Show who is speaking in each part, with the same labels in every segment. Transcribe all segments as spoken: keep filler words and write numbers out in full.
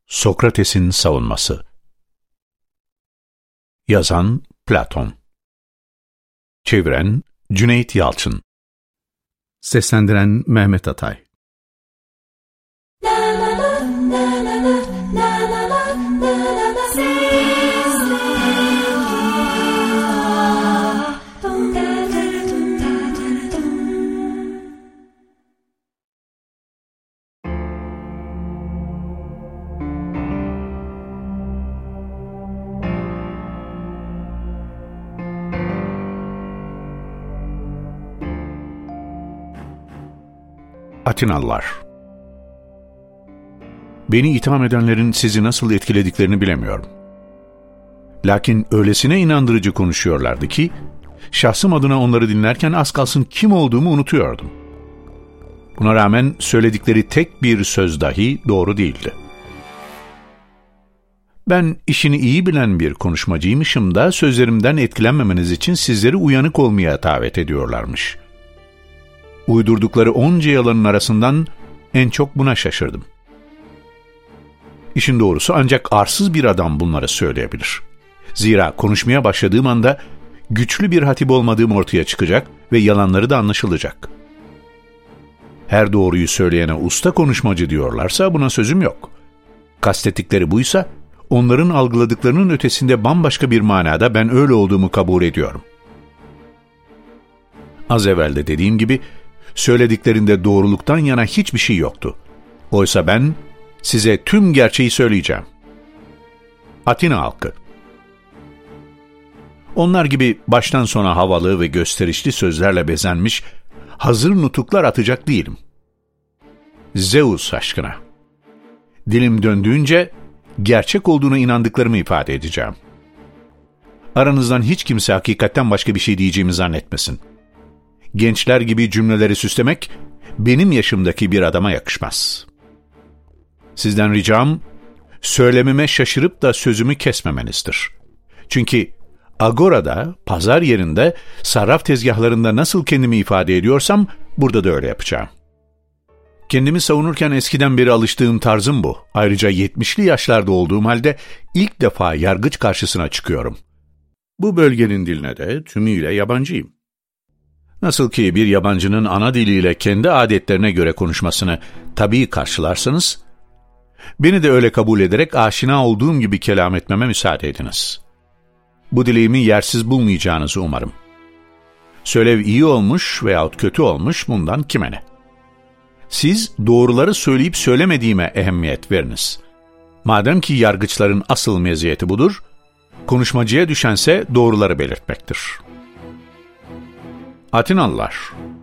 Speaker 1: Sokrates'in savunması. Yazan Platon. Çeviren Cüneyt Yalçın.
Speaker 2: Seslendiren Mehmet Atay.
Speaker 1: Atinalılar. Beni itham edenlerin sizi nasıl etkilediklerini bilemiyorum. Lakin öylesine inandırıcı konuşuyorlardı ki, şahsım adına onları dinlerken az kalsın kim olduğumu unutuyordum. Buna rağmen söyledikleri tek bir söz dahi doğru değildi. Ben işini iyi bilen bir konuşmacıymışım da sözlerimden etkilenmemeniz için sizleri uyanık olmaya davet ediyorlarmış. Uydurdukları onca yalanın arasından en çok buna şaşırdım. İşin doğrusu ancak arsız bir adam bunları söyleyebilir. Zira konuşmaya başladığım anda güçlü bir hatip olmadığım ortaya çıkacak ve yalanları da anlaşılacak. Her doğruyu söyleyene usta konuşmacı diyorlarsa buna sözüm yok. Kastettikleri buysa, onların algıladıklarının ötesinde bambaşka bir manada ben öyle olduğumu kabul ediyorum. Az evvel de dediğim gibi, söylediklerinde doğruluktan yana hiçbir şey yoktu. Oysa ben size tüm gerçeği söyleyeceğim. Atina halkı. Onlar gibi baştan sona havalı ve gösterişli sözlerle bezenmiş, hazır nutuklar atacak değilim. Zeus aşkına. Dilim döndüğünce gerçek olduğuna inandıklarımı ifade edeceğim. Aranızdan hiç kimse hakikatten başka bir şey diyeceğimi zannetmesin. Gençler gibi cümleleri süslemek benim yaşımdaki bir adama yakışmaz. Sizden ricam, söylememe şaşırıp da sözümü kesmemenizdir. Çünkü agorada, pazar yerinde, sarraf tezgahlarında nasıl kendimi ifade ediyorsam, burada da öyle yapacağım. Kendimi savunurken eskiden beri alıştığım tarzım bu. Ayrıca yetmişli yaşlarda olduğum halde ilk defa yargıç karşısına çıkıyorum. Bu bölgenin diline de tümüyle yabancıyım. Nasıl ki bir yabancının ana diliyle kendi adetlerine göre konuşmasını tabii karşılarsanız, beni de öyle kabul ederek aşina olduğum gibi kelam etmeme müsaade ediniz. Bu dileğimi yersiz bulmayacağınızı umarım. Söylev iyi olmuş veyahut kötü olmuş, bundan kime ne? Siz doğruları söyleyip söylemediğime ehemmiyet veriniz. Madem ki yargıçların asıl meziyeti budur, konuşmacıya düşense doğruları belirtmektir. Atinalılar.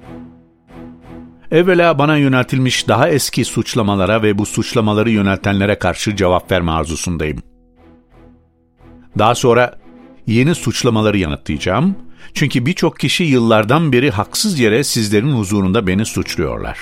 Speaker 1: Evvela bana yöneltilmiş daha eski suçlamalara ve bu suçlamaları yöneltenlere karşı cevap verme arzusundayım. Daha sonra yeni suçlamaları yanıtlayacağım, çünkü birçok kişi yıllardan beri haksız yere sizlerin huzurunda beni suçluyorlar.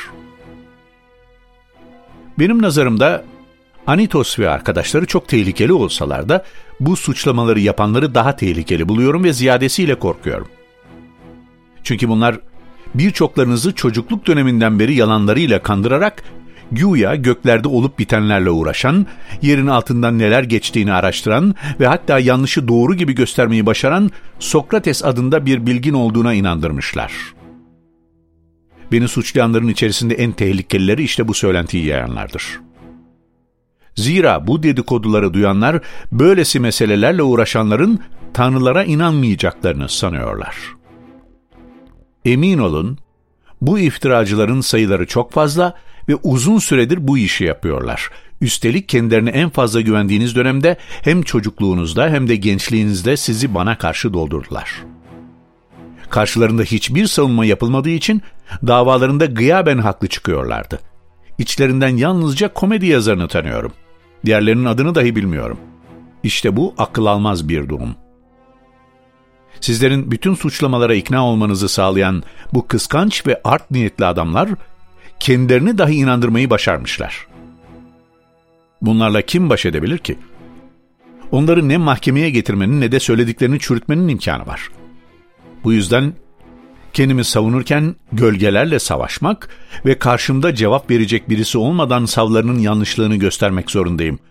Speaker 1: Benim nazarımda Anitos ve arkadaşları çok tehlikeli olsalar da bu suçlamaları yapanları daha tehlikeli buluyorum ve ziyadesiyle korkuyorum. Çünkü bunlar birçoklarınızı çocukluk döneminden beri yalanlarıyla kandırarak güya göklerde olup bitenlerle uğraşan, yerin altından neler geçtiğini araştıran ve hatta yanlışı doğru gibi göstermeyi başaran Sokrates adında bir bilgin olduğuna inandırmışlar. Beni suçlayanların içerisinde en tehlikelileri işte bu söylentiyi yayanlardır. Zira bu dedikoduları duyanlar, böylesi meselelerle uğraşanların tanrılara inanmayacaklarını sanıyorlar. Emin olun, bu iftiracıların sayıları çok fazla ve uzun süredir bu işi yapıyorlar. Üstelik kendilerine en fazla güvendiğiniz dönemde hem çocukluğunuzda hem de gençliğinizde sizi bana karşı doldurdular. Karşılarında hiçbir savunma yapılmadığı için davalarında gıyaben haklı çıkıyorlardı. İçlerinden yalnızca komedi yazarını tanıyorum. Diğerlerinin adını dahi bilmiyorum. İşte bu akıl almaz bir durum. Sizlerin bütün suçlamalara ikna olmanızı sağlayan bu kıskanç ve art niyetli adamlar, kendilerini dahi inandırmayı başarmışlar. Bunlarla kim baş edebilir ki? Onları ne mahkemeye getirmenin ne de söylediklerini çürütmenin imkanı var. Bu yüzden kendimi savunurken gölgelerle savaşmak ve karşımda cevap verecek birisi olmadan savlarının yanlışlığını göstermek zorundayım.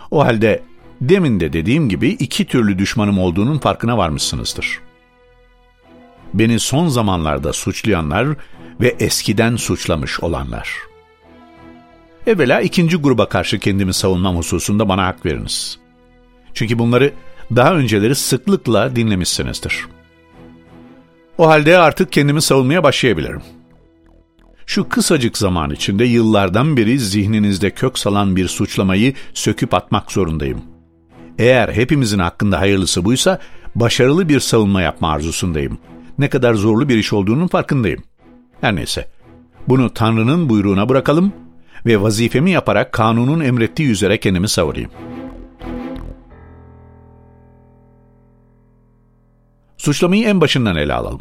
Speaker 1: O halde demin de dediğim gibi iki türlü düşmanım olduğunun farkına varmışsınızdır. Beni son zamanlarda suçlayanlar ve eskiden suçlamış olanlar. Evvela ikinci gruba karşı kendimi savunmam hususunda bana hak veriniz. Çünkü bunları daha önceleri sıklıkla dinlemişsinizdir. O halde artık kendimi savunmaya başlayabilirim. Şu kısacık zaman içinde yıllardan beri zihninizde kök salan bir suçlamayı söküp atmak zorundayım. Eğer hepimizin hakkında hayırlısı buysa, başarılı bir savunma yapma arzusundayım. Ne kadar zorlu bir iş olduğunun farkındayım. Her neyse, bunu Tanrı'nın buyruğuna bırakalım ve vazifemi yaparak kanunun emrettiği üzere kendimi savunayım. Suçlamayı en başından ele alalım.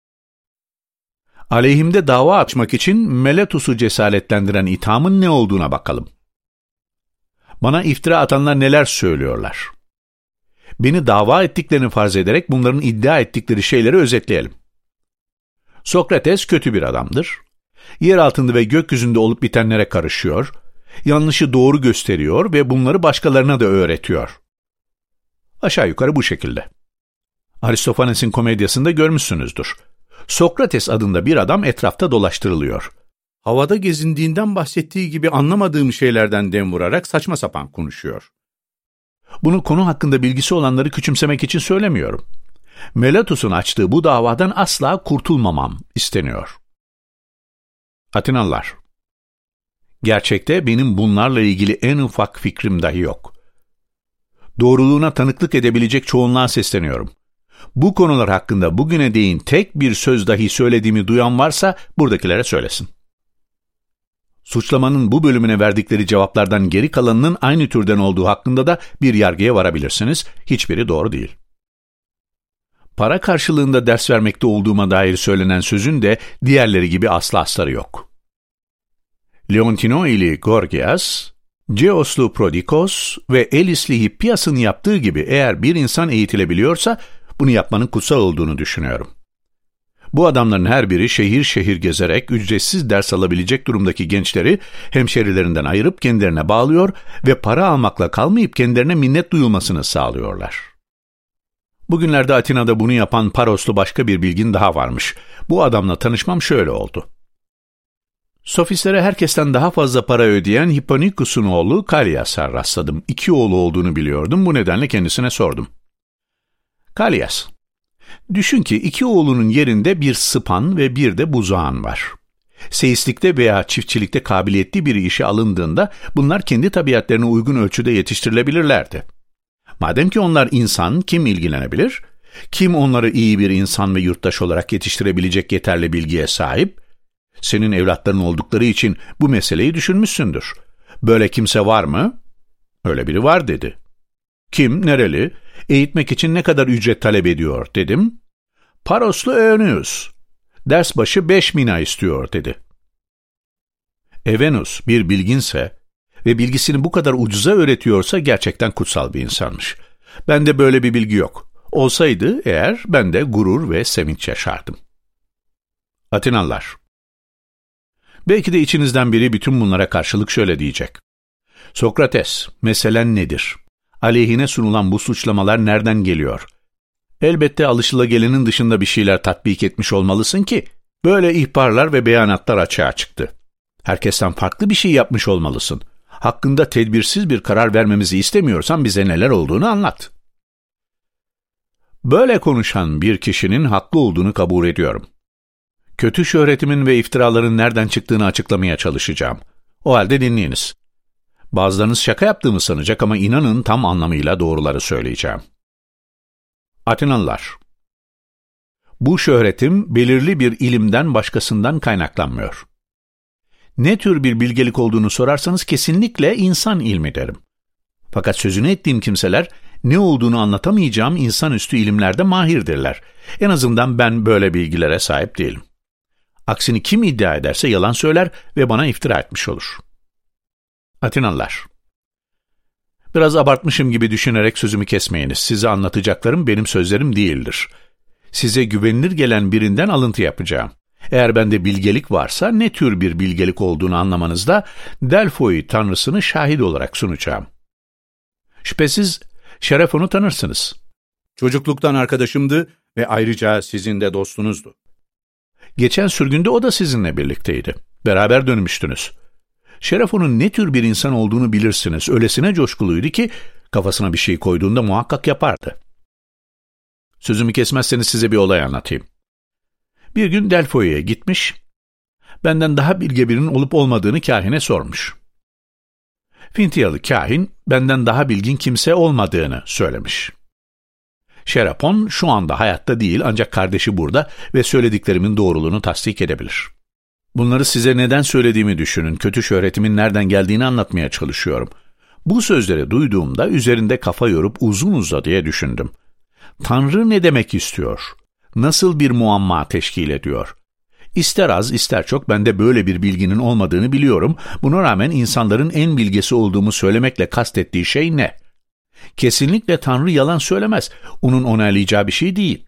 Speaker 1: Aleyhimde dava açmak için Meletus'u cesaretlendiren ithamın ne olduğuna bakalım. Bana iftira atanlar neler söylüyorlar? Beni dava ettiklerini farz ederek bunların iddia ettikleri şeyleri özetleyelim. Sokrates kötü bir adamdır. Yer altında ve gökyüzünde olup bitenlere karışıyor, yanlışı doğru gösteriyor ve bunları başkalarına da öğretiyor. Aşağı yukarı bu şekilde. Aristofanes'in komedyasında görmüşsünüzdür. Sokrates adında bir adam etrafta dolaştırılıyor.
Speaker 2: Havada gezindiğinden bahsettiği gibi anlamadığım şeylerden dem vurarak saçma sapan konuşuyor.
Speaker 1: Bunu konu hakkında bilgisi olanları küçümsemek için söylemiyorum. Meletus'un açtığı bu davadan asla kurtulmamam isteniyor. Atinalılar, gerçekte benim bunlarla ilgili en ufak fikrim dahi yok. Doğruluğuna tanıklık edebilecek çoğunluğa sesleniyorum. Bu konular hakkında bugüne değin tek bir söz dahi söylediğimi duyan varsa buradakilere söylesin. Suçlamanın bu bölümüne verdikleri cevaplardan geri kalanının aynı türden olduğu hakkında da bir yargıya varabilirsiniz. Hiçbiri doğru değil. Para karşılığında ders vermekte olduğuma dair söylenen sözün de diğerleri gibi aslı astarı yok. Leontinoili Gorgias, Ceoslu Prodikos ve Elisli Hippias'ın yaptığı gibi eğer bir insan eğitilebiliyorsa bunu yapmanın kutsal olduğunu düşünüyorum. Bu adamların her biri şehir şehir gezerek ücretsiz ders alabilecek durumdaki gençleri hemşerilerinden ayırıp kendilerine bağlıyor ve para almakla kalmayıp kendilerine minnet duyulmasını sağlıyorlar. Bugünlerde Atina'da bunu yapan Paroslu başka bir bilgin daha varmış. Bu adamla tanışmam şöyle oldu. Sofistlere herkesten daha fazla para ödeyen Hipponikus'un oğlu Kalyas'a rastladım. İki oğlu olduğunu biliyordum, bu nedenle kendisine sordum. Kalyas, düşün ki iki oğlunun yerinde bir sıpan ve bir de buzağın var. Seyislikte veya çiftçilikte kabiliyetli bir işe alındığında bunlar kendi tabiatlarına uygun ölçüde yetiştirilebilirlerdi. Madem ki onlar insan, kim ilgilenebilir? Kim onları iyi bir insan ve yurttaş olarak yetiştirebilecek yeterli bilgiye sahip? Senin evlatların oldukları için bu meseleyi düşünmüşsündür. Böyle kimse var mı? Öyle biri var dedi. Kim, nereli, eğitmek için ne kadar ücret talep ediyor dedim. Paroslu Evenus, ders başı beş mina istiyor dedi. Evenus bir bilginse ve bilgisini bu kadar ucuza öğretiyorsa gerçekten kutsal bir insanmış. Bende böyle bir bilgi yok. Olsaydı eğer ben de gurur ve sevinç yaşardım. Atinalılar, belki de içinizden biri bütün bunlara karşılık şöyle diyecek. Sokrates, meselen nedir? Aleyhine sunulan bu suçlamalar nereden geliyor? Elbette alışılagelenin dışında bir şeyler tatbik etmiş olmalısın ki, böyle ihbarlar ve beyanatlar açığa çıktı. Herkesten farklı bir şey yapmış olmalısın. Hakkında tedbirsiz bir karar vermemizi istemiyorsan bize neler olduğunu anlat. Böyle konuşan bir kişinin haklı olduğunu kabul ediyorum. Kötü şöhretimin ve iftiraların nereden çıktığını açıklamaya çalışacağım. O halde dinleyiniz. Bazılarınız şaka yaptığımı sanacak ama inanın tam anlamıyla doğruları söyleyeceğim. Atinalılar, bu şöhretim belirli bir ilimden başkasından kaynaklanmıyor. Ne tür bir bilgelik olduğunu sorarsanız kesinlikle insan ilmi derim. Fakat sözünü ettiğim kimseler ne olduğunu anlatamayacağım insanüstü ilimlerde mahirdirler. En azından ben böyle bilgilere sahip değilim. Aksini kim iddia ederse yalan söyler ve bana iftira etmiş olur. Atinalılar, biraz abartmışım gibi düşünerek sözümü kesmeyiniz. Size anlatacaklarım benim sözlerim değildir. Size güvenilir gelen birinden alıntı yapacağım. Eğer bende bilgelik varsa ne tür bir bilgelik olduğunu anlamanızda Delphoi tanrısını şahit olarak sunacağım. Şüphesiz Şerefon'u tanırsınız.
Speaker 2: Çocukluktan arkadaşımdı ve ayrıca sizin de dostunuzdu.
Speaker 1: Geçen sürgünde o da sizinle birlikteydi. Beraber dönmüştünüz. Şerefon'un ne tür bir insan olduğunu bilirsiniz. Öylesine coşkuluydu ki kafasına bir şey koyduğunda muhakkak yapardı. Sözümü kesmezseniz size bir olay anlatayım. Bir gün Delfoy'a gitmiş, benden daha bilge birinin olup olmadığını kahine sormuş. Fintiyalı kahin, benden daha bilgin kimse olmadığını söylemiş. Şerepon şu anda hayatta değil ancak kardeşi burada ve söylediklerimin doğruluğunu tasdik edebilir. Bunları size neden söylediğimi düşünün, kötü şöhretimin nereden geldiğini anlatmaya çalışıyorum. Bu sözleri duyduğumda üzerinde kafa yorup uzun uzadıya düşündüm. Tanrı ne demek istiyor? Nasıl bir muamma teşkil ediyor? İster az ister çok ben de böyle bir bilginin olmadığını biliyorum. Buna rağmen insanların en bilgisi olduğumu söylemekle kastettiği şey ne? Kesinlikle Tanrı yalan söylemez. Onun onaylayacağı bir şey değil.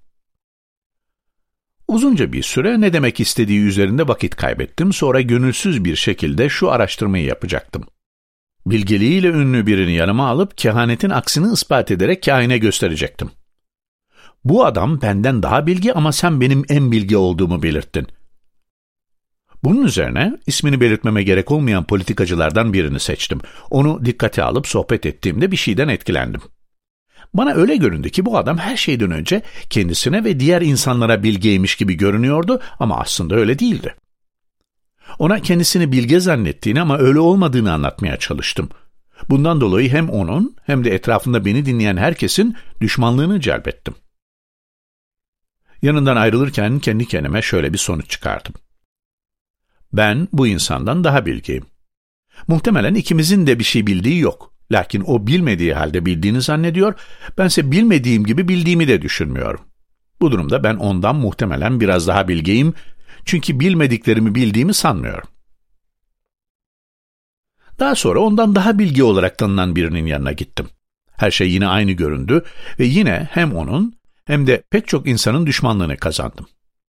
Speaker 1: Uzunca bir süre ne demek istediği üzerinde vakit kaybettim. Sonra gönülsüz bir şekilde şu araştırmayı yapacaktım. Bilgeliğiyle ünlü birini yanıma alıp kehanetin aksini ispat ederek kahine gösterecektim. Bu adam benden daha bilgi ama sen benim en bilgi olduğumu belirttin. Bunun üzerine ismini belirtmeme gerek olmayan politikacılardan birini seçtim. Onu dikkate alıp sohbet ettiğimde bir şeyden etkilendim. Bana öyle göründü ki bu adam her şeyden önce kendisine ve diğer insanlara bilgeymiş gibi görünüyordu ama aslında öyle değildi. Ona kendisini bilge zannettiğini ama öyle olmadığını anlatmaya çalıştım. Bundan dolayı hem onun hem de etrafında beni dinleyen herkesin düşmanlığını celbettim. Yanından ayrılırken kendi kendime şöyle bir sonuç çıkardım. Ben bu insandan daha bilgiyim. Muhtemelen ikimizin de bir şey bildiği yok. Lakin o bilmediği halde bildiğini zannediyor, bense bilmediğim gibi bildiğimi de düşünmüyorum. Bu durumda ben ondan muhtemelen biraz daha bilgiyim, çünkü bilmediklerimi bildiğimi sanmıyorum. Daha sonra ondan daha bilgi olarak tanınan birinin yanına gittim. Her şey yine aynı göründü ve yine hem onun hem de pek çok insanın düşmanlığını kazandım.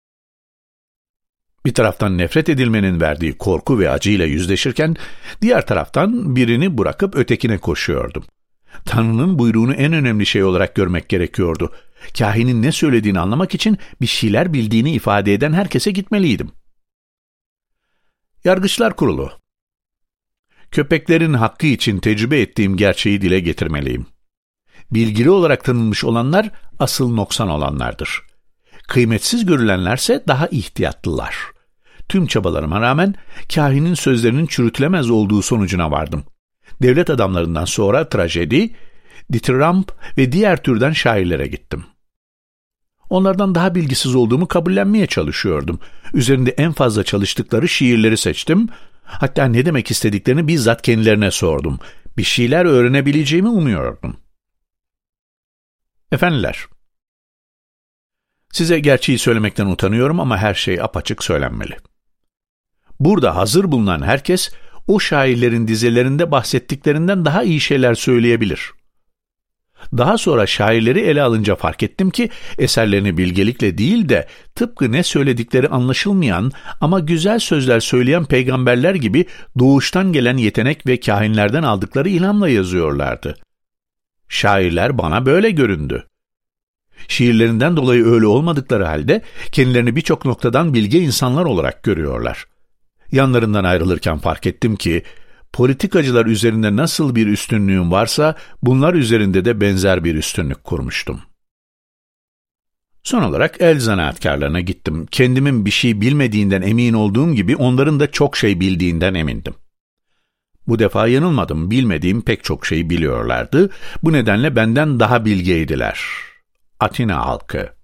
Speaker 1: Bir taraftan nefret edilmenin verdiği korku ve acıyla yüzleşirken, diğer taraftan birini bırakıp ötekine koşuyordum. Tanrı'nın buyruğunu en önemli şey olarak görmek gerekiyordu. Kahinin ne söylediğini anlamak için bir şeyler bildiğini ifade eden herkese gitmeliydim. Yargıçlar Kurulu. Köpeklerin hakkı için tecrübe ettiğim gerçeği dile getirmeliyim. Bilgili olarak tanınmış olanlar asıl noksan olanlardır. Kıymetsiz görülenlerse daha ihtiyatlılar. Tüm çabalarıma rağmen kahinin sözlerinin çürütülemez olduğu sonucuna vardım. Devlet adamlarından sonra trajedi, dithyramb ve diğer türden şairlere gittim. Onlardan daha bilgisiz olduğumu kabullenmeye çalışıyordum. Üzerinde en fazla çalıştıkları şiirleri seçtim. Hatta ne demek istediklerini bizzat kendilerine sordum. Bir şeyler öğrenebileceğimi umuyordum. Efendiler, size gerçeği söylemekten utanıyorum ama her şey apaçık söylenmeli. Burada hazır bulunan herkes, o şairlerin dizelerinde bahsettiklerinden daha iyi şeyler söyleyebilir. Daha sonra şairleri ele alınca fark ettim ki, eserlerini bilgelikle değil de, tıpkı ne söyledikleri anlaşılmayan ama güzel sözler söyleyen peygamberler gibi doğuştan gelen yetenek ve kahinlerden aldıkları ilhamla yazıyorlardı. Şairler bana böyle göründü. Şiirlerinden dolayı öyle olmadıkları halde kendilerini birçok noktadan bilge insanlar olarak görüyorlar. Yanlarından ayrılırken fark ettim ki politikacılar üzerinde nasıl bir üstünlüğüm varsa bunlar üzerinde de benzer bir üstünlük kurmuştum. Son olarak el zanaatkarlarına gittim. Kendimin bir şey bilmediğinden emin olduğum gibi onların da çok şey bildiğinden emindim. Bu defa yanılmadım. Bilmediğim pek çok şeyi biliyorlardı. Bu nedenle benden daha bilgeydiler. Atina halkı.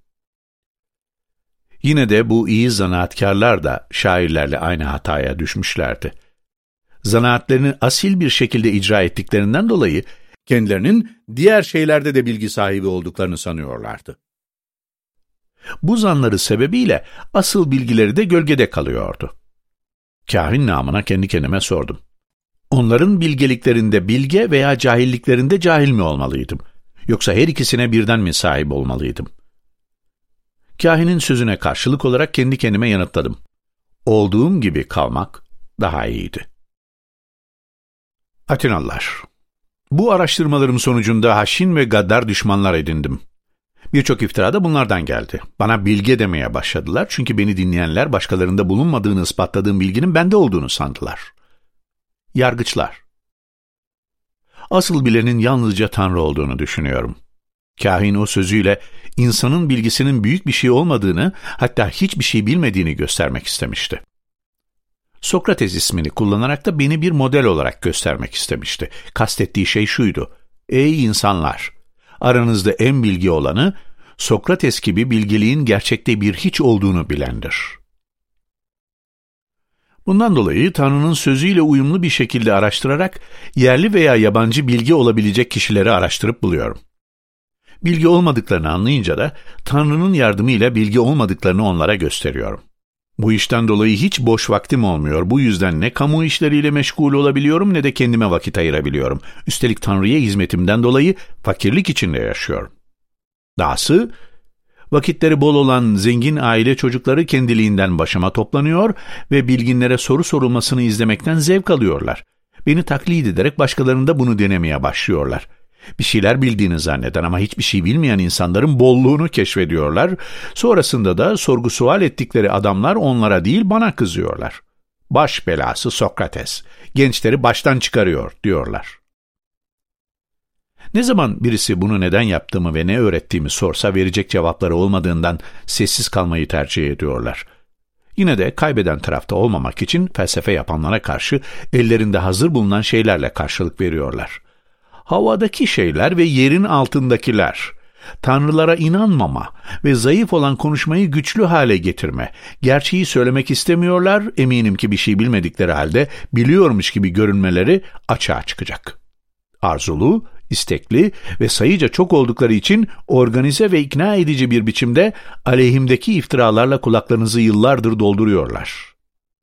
Speaker 1: Yine de bu iyi zanaatkarlar da şairlerle aynı hataya düşmüşlerdi. Zanaatlerini asil bir şekilde icra ettiklerinden dolayı
Speaker 2: kendilerinin diğer şeylerde de bilgi sahibi olduklarını sanıyorlardı.
Speaker 1: Bu zanları sebebiyle asıl bilgileri de gölgede kalıyordu. Kahin namına kendi kendime sordum. Onların bilgeliklerinde bilge veya cahilliklerinde cahil mi olmalıydım? Yoksa her ikisine birden mi sahip olmalıydım? Kahinin sözüne karşılık olarak kendi kendime yanıtladım. Olduğum gibi kalmak daha iyiydi. Atinalılar, Bu araştırmalarım sonucunda haşin ve gaddar düşmanlar edindim. Birçok iftira da bunlardan geldi. Bana bilge demeye başladılar çünkü beni dinleyenler başkalarında bulunmadığını ispatladığım bilginin bende olduğunu sandılar. Yargıçlar. Asıl bilenin yalnızca Tanrı olduğunu düşünüyorum. Kahin o sözüyle insanın bilgisinin büyük bir şey olmadığını, hatta hiçbir şey bilmediğini göstermek istemişti. Sokrates ismini kullanarak da beni bir model olarak göstermek istemişti. Kastettiği şey şuydu: Ey insanlar! Aranızda en bilgi olanı, Sokrates gibi bilgeliğin gerçekte bir hiç olduğunu bilendir. Bundan dolayı Tanrı'nın sözüyle uyumlu bir şekilde araştırarak, yerli veya yabancı bilgi olabilecek kişileri araştırıp buluyorum. Bilgi olmadıklarını anlayınca da, Tanrı'nın yardımıyla bilgi olmadıklarını onlara gösteriyorum. Bu işten dolayı hiç boş vaktim olmuyor. Bu yüzden ne kamu işleriyle meşgul olabiliyorum ne de kendime vakit ayırabiliyorum. Üstelik Tanrı'ya hizmetimden dolayı fakirlik içinde yaşıyorum. Dahası, vakitleri bol olan zengin aile çocukları kendiliğinden başıma toplanıyor ve bilginlere soru sorulmasını izlemekten zevk alıyorlar. Beni taklit ederek başkalarında bunu denemeye başlıyorlar. Bir şeyler bildiğini zanneden ama hiçbir şey bilmeyen insanların bolluğunu keşfediyorlar. Sonrasında da sorgu sual ettikleri adamlar onlara değil bana kızıyorlar. Baş belası Sokrates, gençleri baştan çıkarıyor diyorlar. Ne zaman birisi bunu neden yaptığımı ve ne öğrettiğimi sorsa verecek cevapları olmadığından sessiz kalmayı tercih ediyorlar. Yine de kaybeden tarafta olmamak için felsefe yapanlara karşı ellerinde hazır bulunan şeylerle karşılık veriyorlar. Havadaki şeyler ve yerin altındakiler, tanrılara inanmama ve zayıf olan konuşmayı güçlü hale getirme, gerçeği söylemek istemiyorlar, eminim ki bir şey bilmedikleri halde biliyormuş gibi görünmeleri açığa çıkacak. Arzulu, istekli ve sayıca çok oldukları için organize ve ikna edici bir biçimde aleyhimdeki iftiralarla kulaklarınızı yıllardır dolduruyorlar.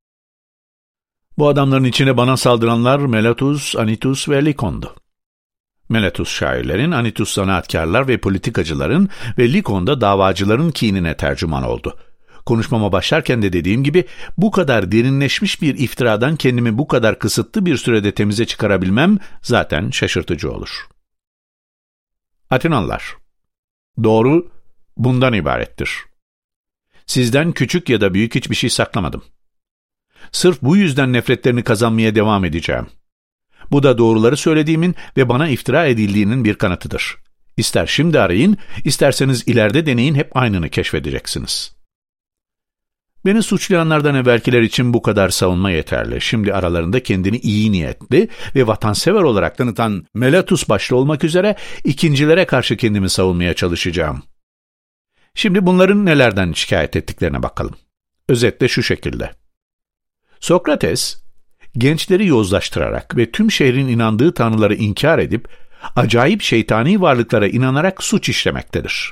Speaker 1: Bu adamların içine bana saldıranlar Meletus, Anytus ve Likon'du. Meletus şairlerin, Anytus zanaatkarlar ve politikacıların ve Likon da davacıların kinine tercüman oldu. Konuşmama başlarken de dediğim gibi bu kadar derinleşmiş bir iftiradan kendimi bu kadar kısıtlı bir sürede temize çıkarabilmem zaten şaşırtıcı olur. Atenalılar, doğru bundan ibarettir. Sizden küçük ya da büyük hiçbir şey saklamadım. Sırf bu yüzden nefretlerini kazanmaya devam edeceğim. Bu da doğruları söylediğimin ve bana iftira edildiğinin bir kanıtıdır. İster şimdi arayın, isterseniz ileride deneyin, hep aynını keşfedeceksiniz. Beni suçlayanlardan evvelkiler için bu kadar savunma yeterli. Şimdi aralarında kendini iyi niyetli ve vatansever olarak tanıtan Meletus başta olmak üzere ikincilere karşı kendimi savunmaya çalışacağım. Şimdi bunların nelerden şikayet ettiklerine bakalım. Özetle şu şekilde. Sokrates, gençleri yozlaştırarak ve tüm şehrin inandığı tanrıları inkar edip, acayip şeytani varlıklara inanarak suç işlemektedir.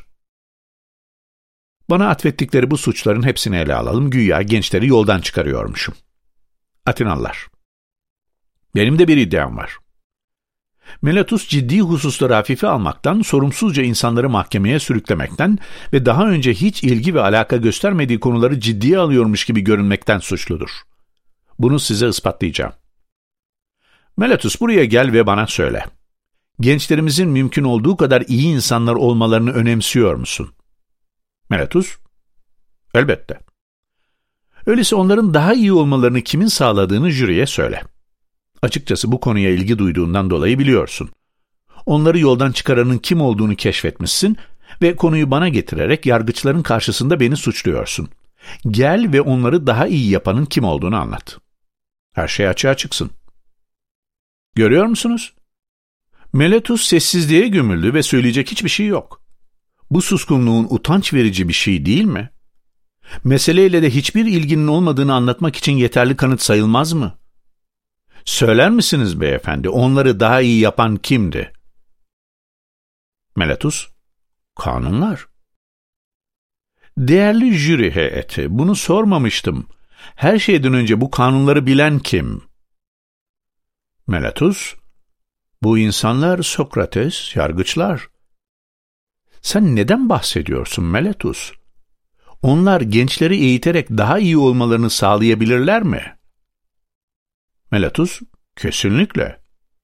Speaker 1: Bana atfettikleri bu suçların hepsini ele alalım, güya gençleri yoldan çıkarıyormuşum. Atenalılar, benim de bir iddiam var. Meletus ciddi hususları hafife almaktan, sorumsuzca insanları mahkemeye sürüklemekten ve daha önce hiç ilgi ve alaka göstermediği konuları ciddiye alıyormuş gibi görünmekten suçludur. Bunu size ispatlayacağım. Meletus, buraya gel ve bana söyle. Gençlerimizin mümkün olduğu kadar iyi insanlar olmalarını önemsiyor musun? Meletus, elbette. Öyleyse onların daha iyi olmalarını kimin sağladığını jüriye söyle. Açıkçası bu konuya ilgi duyduğundan dolayı biliyorsun. Onları yoldan çıkaranın kim olduğunu keşfetmişsin ve konuyu bana getirerek yargıçların karşısında beni suçluyorsun. Gel ve onları daha iyi yapanın kim olduğunu anlat. Her şey açığa çıksın. Görüyor musunuz? Meletus sessizliğe gömüldü ve söyleyecek hiçbir şey yok. Bu suskunluğun utanç verici bir şey değil mi? Meseleyle de hiçbir ilginin olmadığını anlatmak için yeterli kanıt sayılmaz mı? Söyler misiniz beyefendi, onları daha iyi yapan kimdi? Meletus, kanunlar. Değerli jüri heyeti, bunu sormamıştım. Her şeyden önce bu kanunları bilen kim? Meletus, bu insanlar Sokrates, yargıçlar. Sen neden bahsediyorsun Meletus? Onlar gençleri eğiterek daha iyi olmalarını sağlayabilirler mi? Meletus, kesinlikle.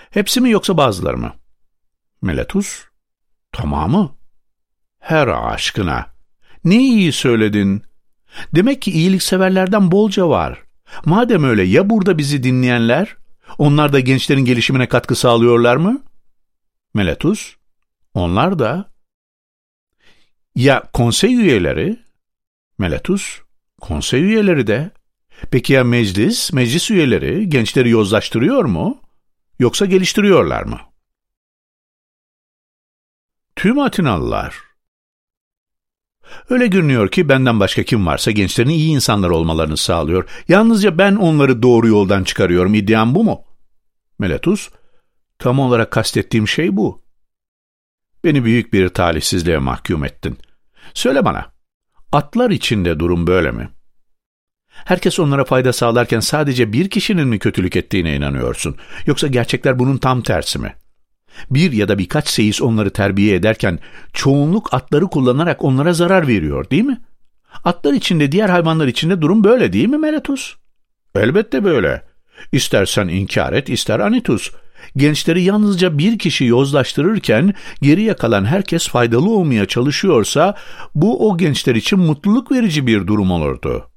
Speaker 1: Hepsi mi yoksa bazıları mı? Meletus, tamamı. Her aşkına. Ne iyi söyledin. Demek ki iyilikseverlerden bolca var. Madem öyle, ya burada bizi dinleyenler? Onlar da gençlerin gelişimine katkı sağlıyorlar mı? Meletus, onlar da. Ya konsey üyeleri? Meletus, konsey üyeleri de. Peki ya meclis, meclis üyeleri gençleri yozlaştırıyor mu? Yoksa geliştiriyorlar mı? Tüm Atinalılar. Öyle görünüyor ki benden başka kim varsa gençlerin iyi insanlar olmalarını sağlıyor. Yalnızca ben onları doğru yoldan çıkarıyorum. İddiam bu mu? Meletus, tam olarak kastettiğim şey bu. Beni büyük bir talihsizliğe mahkum ettin. Söyle bana, atlar içinde durum böyle mi? Herkes onlara fayda sağlarken sadece bir kişinin mi kötülük ettiğine inanıyorsun? Yoksa gerçekler bunun tam tersi mi? Bir ya da birkaç seyis onları terbiye ederken çoğunluk atları kullanarak onlara zarar veriyor, değil mi? Atlar içinde, diğer hayvanlar içinde durum böyle değil mi Meletus? Elbette böyle. İstersen inkar et, ister Anitus. Gençleri yalnızca bir kişi yozlaştırırken geriye kalan herkes faydalı olmaya çalışıyorsa bu o gençler için mutluluk verici bir durum olurdu.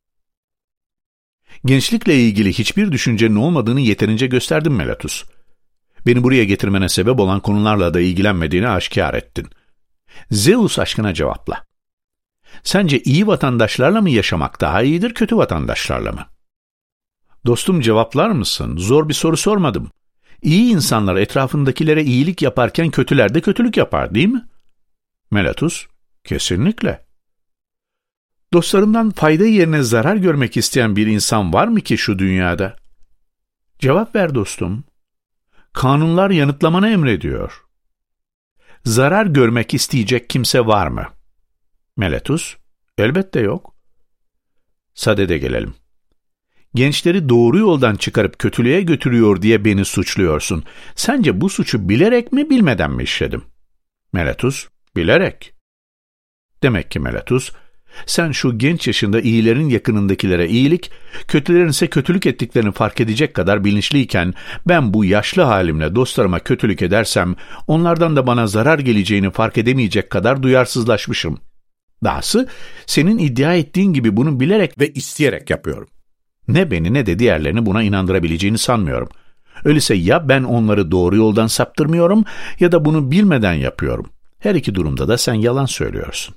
Speaker 1: Gençlikle ilgili hiçbir düşüncenin olmadığını yeterince gösterdim Meletus. Beni buraya getirmene sebep olan konularla da ilgilenmediğini aşikar ettin. Zeus aşkına cevapla. Sence iyi vatandaşlarla mı yaşamak daha iyidir, kötü vatandaşlarla mı? Dostum, cevaplar mısın? Zor bir soru sormadım. İyi insanlar etrafındakilere iyilik yaparken kötüler de kötülük yapar, değil mi? Meletus, kesinlikle. Dostlarından fayda yerine zarar görmek isteyen bir insan var mı ki şu dünyada? Cevap ver dostum. Kanunlar yanıtlamanı emrediyor. Zarar görmek isteyecek kimse var mı? Meletus, elbette yok. Sadede gelelim. Gençleri doğru yoldan çıkarıp kötülüğe götürüyor diye beni suçluyorsun. Sence bu suçu bilerek mi, bilmeden mi işledim? Meletus, bilerek. Demek ki Meletus, sen şu genç yaşında iyilerin yakınındakilere iyilik, kötülerin ise kötülük ettiklerini fark edecek kadar bilinçliyken, ben bu yaşlı halimle dostlarıma kötülük edersem, onlardan da bana zarar geleceğini fark edemeyecek kadar duyarsızlaşmışım. Dahası, senin iddia ettiğin gibi bunu bilerek ve isteyerek yapıyorum. Ne beni ne de diğerlerini buna inandırabileceğini sanmıyorum. Öyleyse ya ben onları doğru yoldan saptırmıyorum ya da bunu bilmeden yapıyorum. Her iki durumda da sen yalan söylüyorsun.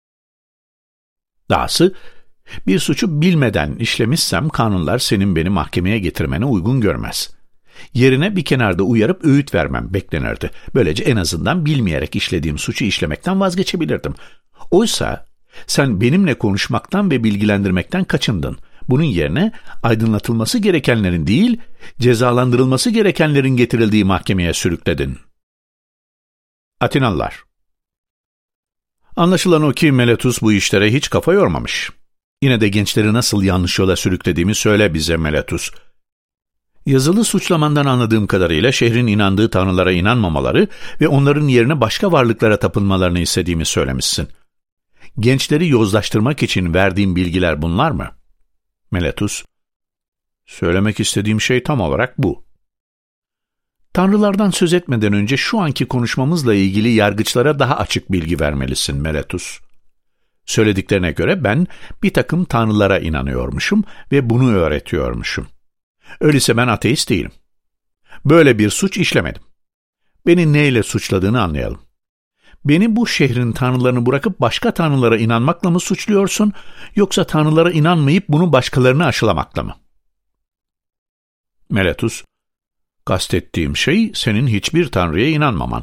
Speaker 1: Dahası, bir suçu bilmeden işlemişsem kanunlar senin beni mahkemeye getirmene uygun görmez. Yerine bir kenarda uyarıp öğüt vermem beklenirdi. Böylece en azından bilmeyerek işlediğim suçu işlemekten vazgeçebilirdim. Oysa sen benimle konuşmaktan ve bilgilendirmekten kaçındın. Bunun yerine aydınlatılması gerekenlerin değil, cezalandırılması gerekenlerin getirildiği mahkemeye sürükledin. Atinalılar. Anlaşılan o ki Meletus bu işlere hiç kafa yormamış. Yine de gençleri nasıl yanlış yola sürüklediğimi söyle bize Meletus. Yazılı suçlamandan anladığım kadarıyla şehrin inandığı tanrılara inanmamaları ve onların yerine başka varlıklara tapınmalarını istediğimi söylemişsin. Gençleri yozlaştırmak için verdiğim bilgiler bunlar mı? Meletus, söylemek istediğim şey tam olarak bu. Tanrılardan söz etmeden önce şu anki konuşmamızla ilgili yargıçlara daha açık bilgi vermelisin Meletus. Söylediklerine göre ben bir takım tanrılara inanıyormuşum ve bunu öğretiyormuşum. Öyleyse ben ateist değilim. Böyle bir suç işlemedim. Beni neyle suçladığını anlayalım. Beni bu şehrin tanrılarını bırakıp başka tanrılara inanmakla mı suçluyorsun, yoksa tanrılara inanmayıp bunu başkalarına aşılamakla mı? Meletus, kastettiğim şey senin hiçbir tanrıya inanmaman.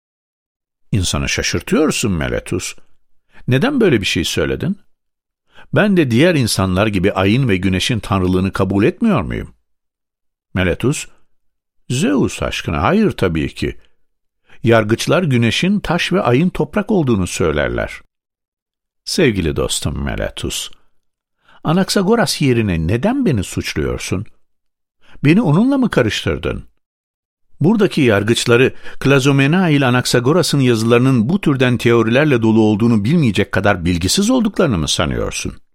Speaker 1: İnsanı şaşırtıyorsun Meletus. Neden böyle bir şey söyledin? Ben de diğer insanlar gibi ayın ve güneşin tanrılığını kabul etmiyor muyum? Meletus, Zeus aşkına hayır tabii ki. Yargıçlar güneşin taş ve ayın toprak olduğunu söylerler. Sevgili dostum Meletus, Anaksagoras yerine neden beni suçluyorsun? Beni onunla mı karıştırdın? Buradaki yargıçları Klazomena ile Anaksagoras'ın yazılarının bu türden teorilerle dolu olduğunu bilmeyecek kadar bilgisiz olduklarını mı sanıyorsun?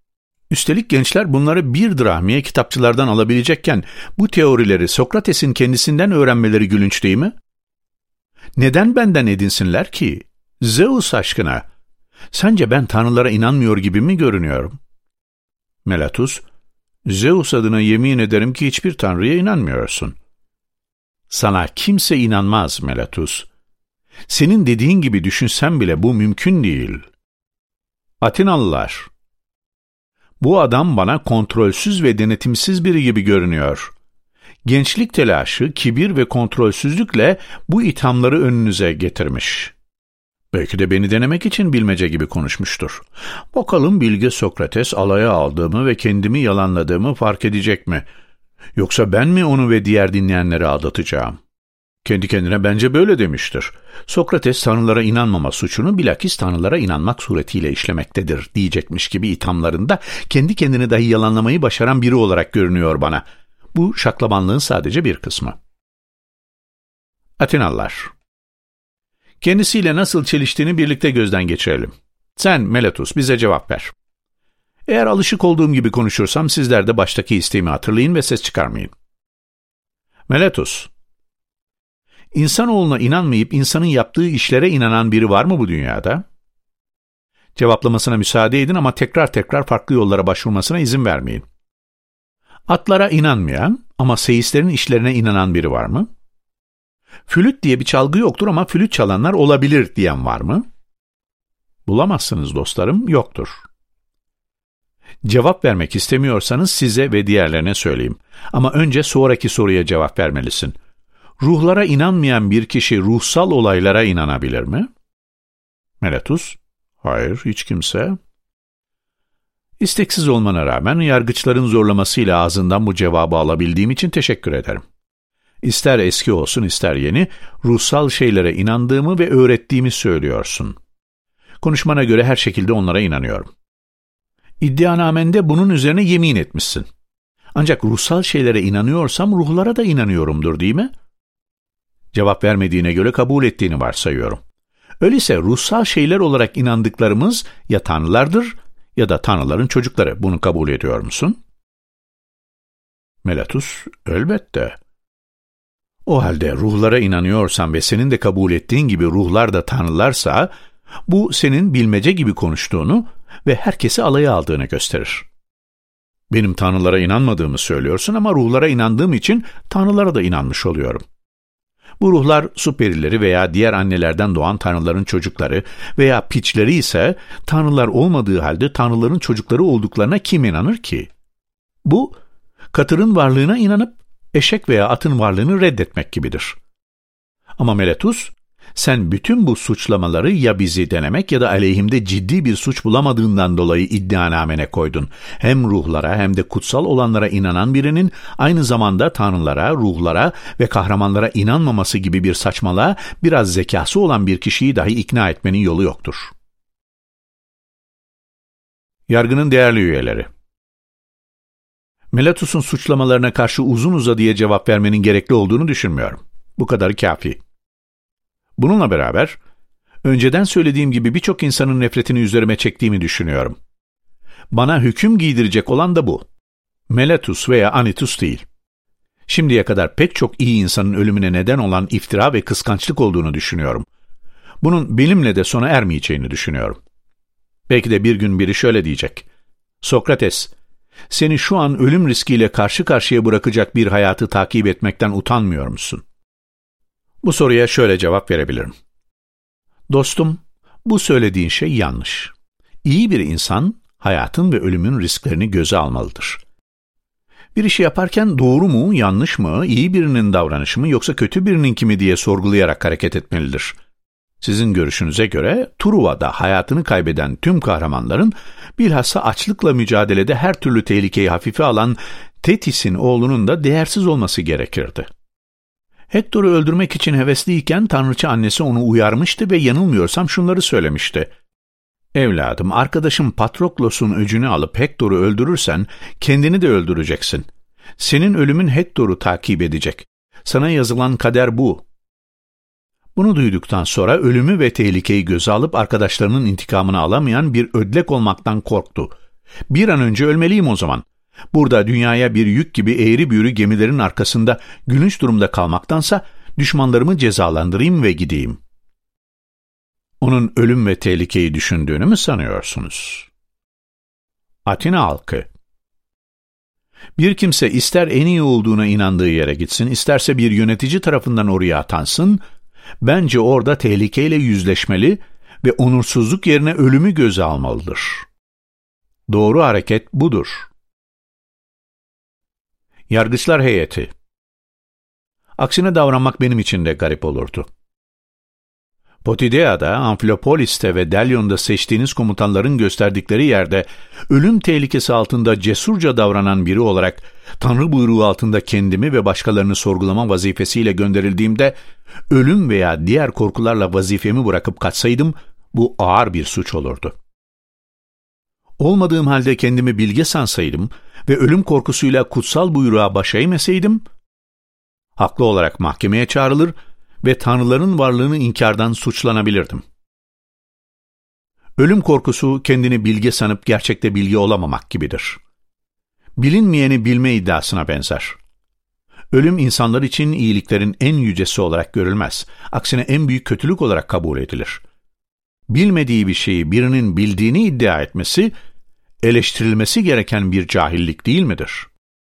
Speaker 1: Üstelik gençler bunları bir drahmiye kitapçılardan alabilecekken bu teorileri Sokrates'in kendisinden öğrenmeleri gülünç değil mi? Neden benden edinsinler ki? Zeus aşkına. Sence ben tanrılara inanmıyor gibi mi görünüyorum? Melatus, Zeus adına yemin ederim ki hiçbir tanrıya inanmıyorsun. Sana kimse inanmaz Melatus. Senin dediğin gibi düşünsem bile bu mümkün değil. Atinalılar. Bu adam bana kontrolsüz ve denetimsiz biri gibi görünüyor. Gençlik telaşı, kibir ve kontrolsüzlükle bu ithamları önünüze getirmiş. Belki de beni denemek için bilmece gibi konuşmuştur. Bakalım bilge Sokrates alaya aldığımı ve kendimi yalanladığımı fark edecek mi? Yoksa ben mi onu ve diğer dinleyenleri aldatacağım? Kendi kendine bence böyle demiştir. Sokrates tanrılara inanmama suçunu bilakis tanrılara inanmak suretiyle işlemektedir diyecekmiş gibi ithamlarında kendi kendini dahi yalanlamayı başaran biri olarak görünüyor bana. Bu şaklabanlığın sadece bir kısmı. Atinalılar. Kendisiyle nasıl çeliştiğini birlikte gözden geçirelim. Sen Melatus bize cevap ver. Eğer alışık olduğum gibi konuşursam sizler de baştaki isteğimi hatırlayın ve ses çıkarmayın. Melatus. İnsanoğluna inanmayıp insanın yaptığı işlere inanan biri var mı bu dünyada? Cevaplamasına müsaade edin ama tekrar tekrar farklı yollara başvurmasına izin vermeyin. Atlara inanmayan ama seistlerin işlerine inanan biri var mı? Flüt diye bir çalgı yoktur ama flüt çalanlar olabilir diyen var mı? Bulamazsınız dostlarım, yoktur. Cevap vermek istemiyorsanız size ve diğerlerine söyleyeyim. Ama önce sonraki soruya cevap vermelisin. Ruhlara inanmayan bir kişi ruhsal olaylara inanabilir mi? Melatus, hayır, hiç kimse. İsteksiz olmana rağmen yargıçların zorlamasıyla ağzından bu cevabı alabildiğim için teşekkür ederim. İster eski olsun ister yeni, ruhsal şeylere inandığımı ve öğrettiğimi söylüyorsun. Konuşmana göre her şekilde onlara inanıyorum. İddianamende bunun üzerine yemin etmişsin. Ancak ruhsal şeylere inanıyorsam ruhlara da inanıyorumdur değil mi? Cevap vermediğine göre kabul ettiğini varsayıyorum. Öyleyse ruhsal şeyler olarak inandıklarımız ya tanrılardır ya da tanrıların çocukları. Bunu kabul ediyor musun? Melatus, elbette. O halde ruhlara inanıyorsan ve senin de kabul ettiğin gibi ruhlar da tanrılarsa, bu senin bilmece gibi konuştuğunu ve herkesi alaya aldığını gösterir. Benim tanrılara inanmadığımı söylüyorsun ama ruhlara inandığım için tanrılara da inanmış oluyorum. Bu ruhlar su perileri veya diğer annelerden doğan tanrıların çocukları veya piçleri ise tanrılar olmadığı halde tanrıların çocukları olduklarına kim inanır ki? Bu, katırın varlığına inanıp eşek veya atın varlığını reddetmek gibidir. Ama Melatus, sen bütün bu suçlamaları ya bizi denemek ya da aleyhimde ciddi bir suç bulamadığından dolayı iddianamene koydun. Hem ruhlara hem de kutsal olanlara inanan birinin aynı zamanda tanrılara, ruhlara ve kahramanlara inanmaması gibi bir saçmalığa biraz zekası olan bir kişiyi dahi ikna etmenin yolu yoktur. Yargının değerli üyeleri. Melatus'un suçlamalarına karşı uzun uzadıya cevap vermenin gerekli olduğunu düşünmüyorum. Bu kadarı kafi. Bununla beraber, önceden söylediğim gibi birçok insanın nefretini üzerime çektiğimi düşünüyorum. Bana hüküm giydirecek olan da bu. Melatus veya Anytus değil. Şimdiye kadar pek çok iyi insanın ölümüne neden olan iftira ve kıskançlık olduğunu düşünüyorum. Bunun benimle de sona ermeyeceğini düşünüyorum. Belki de bir gün biri şöyle diyecek. Sokrates, seni şu an ölüm riskiyle karşı karşıya bırakacak bir hayatı takip etmekten utanmıyor musun? Bu soruya şöyle cevap verebilirim. Dostum, bu söylediğin şey yanlış. İyi bir insan, hayatın ve ölümün risklerini göze almalıdır. Bir işi yaparken doğru mu, yanlış mı, iyi birinin davranışı mı yoksa kötü birininki mi diye sorgulayarak hareket etmelidir. Sizin görüşünüze göre Truva'da hayatını kaybeden tüm kahramanların bilhassa açlıkla mücadelede her türlü tehlikeyi hafife alan Thetis'in oğlunun da değersiz olması gerekirdi. Hektor'u öldürmek için hevesliyken tanrıça annesi onu uyarmıştı ve yanılmıyorsam şunları söylemişti. Evladım, arkadaşım Patroklos'un öcünü alıp Hektor'u öldürürsen kendini de öldüreceksin. Senin ölümün Hektor'u takip edecek. Sana yazılan kader bu. Bunu duyduktan sonra ölümü ve tehlikeyi göze alıp arkadaşlarının intikamını alamayan bir ödlek olmaktan korktu. Bir an önce ölmeliyim o zaman. Burada dünyaya bir yük gibi eğri büğrü gemilerin arkasında gülünç durumda kalmaktansa düşmanlarımı cezalandırayım ve gideyim. Onun ölüm ve tehlikeyi düşündüğünü mü sanıyorsunuz? Atina halkı. Bir kimse ister en iyi olduğuna inandığı yere gitsin, isterse bir yönetici tarafından oraya atansın, bence orada tehlikeyle yüzleşmeli ve onursuzluk yerine ölümü göze almalıdır. Doğru hareket budur. Yargıçlar heyeti. Aksine davranmak benim için de garip olurdu. Potidea'da, Amfilopolis'te ve Delyon'da seçtiğiniz komutanların gösterdikleri yerde ölüm tehlikesi altında cesurca davranan biri olarak Tanrı buyruğu altında kendimi ve başkalarını sorgulama vazifesiyle gönderildiğimde ölüm veya diğer korkularla vazifemi bırakıp kaçsaydım bu ağır bir suç olurdu. Olmadığım halde kendimi bilge sansaydım ve ölüm korkusuyla kutsal buyruğa baş eğmeseydim, haklı olarak mahkemeye çağrılır ve tanrıların varlığını inkardan suçlanabilirdim. Ölüm korkusu kendini bilge sanıp gerçekte bilge olamamak gibidir. Bilinmeyeni bilme iddiasına benzer. Ölüm insanlar için iyiliklerin en yücesi olarak görülmez. Aksine en büyük kötülük olarak kabul edilir. Bilmediği bir şeyi birinin bildiğini iddia etmesi, eleştirilmesi gereken bir cahillik değil midir?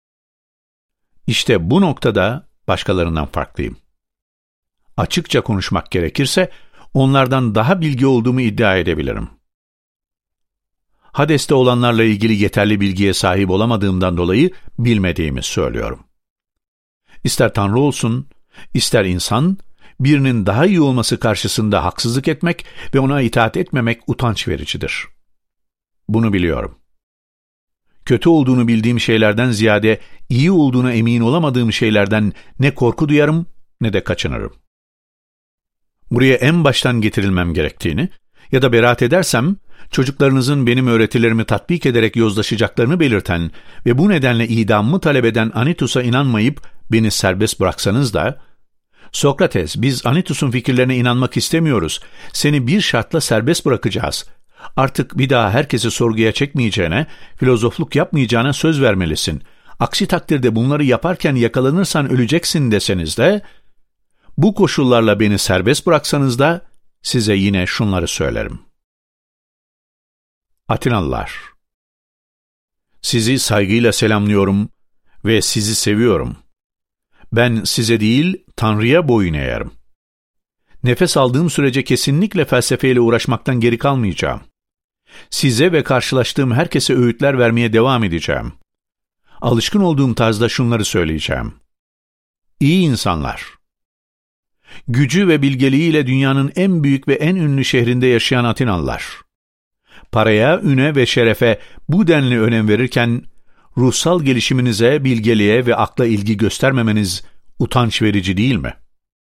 Speaker 1: İşte bu noktada başkalarından farklıyım. Açıkça konuşmak gerekirse, onlardan daha bilgi olduğumu iddia edebilirim. Hades'te olanlarla ilgili yeterli bilgiye sahip olamadığımdan dolayı bilmediğimi söylüyorum. İster Tanrı olsun, ister insan, birinin daha iyi olması karşısında haksızlık etmek ve ona itaat etmemek utanç vericidir. Bunu biliyorum. Kötü olduğunu bildiğim şeylerden ziyade iyi olduğuna emin olamadığım şeylerden ne korku duyarım ne de kaçınırım. Buraya en baştan getirilmem gerektiğini ya da beraat edersem çocuklarınızın benim öğretilerimi tatbik ederek yozlaşacaklarını belirten ve bu nedenle idamımı talep eden Anytus'a inanmayıp beni serbest bıraksanız da, Sokrates, biz Anytus'un fikirlerine inanmak istemiyoruz, seni bir şartla serbest bırakacağız, artık bir daha herkesi sorguya çekmeyeceğine, filozofluk yapmayacağına söz vermelisin, aksi takdirde bunları yaparken yakalanırsan öleceksin deseniz de, bu koşullarla beni serbest bıraksanız da size yine şunları söylerim. Atinalılar, sizi saygıyla selamlıyorum ve sizi seviyorum. Ben size değil, Tanrı'ya boyun eğerim. Nefes aldığım sürece kesinlikle felsefeyle uğraşmaktan geri kalmayacağım. Size ve karşılaştığım herkese öğütler vermeye devam edeceğim. Alışkın olduğum tarzda şunları söyleyeceğim. İyi insanlar. Gücü ve bilgeliğiyle dünyanın en büyük ve en ünlü şehrinde yaşayan Atinalılar. Paraya, üne ve şerefe bu denli önem verirken, ruhsal gelişiminize, bilgeliğe ve akla ilgi göstermemeniz utanç verici değil mi?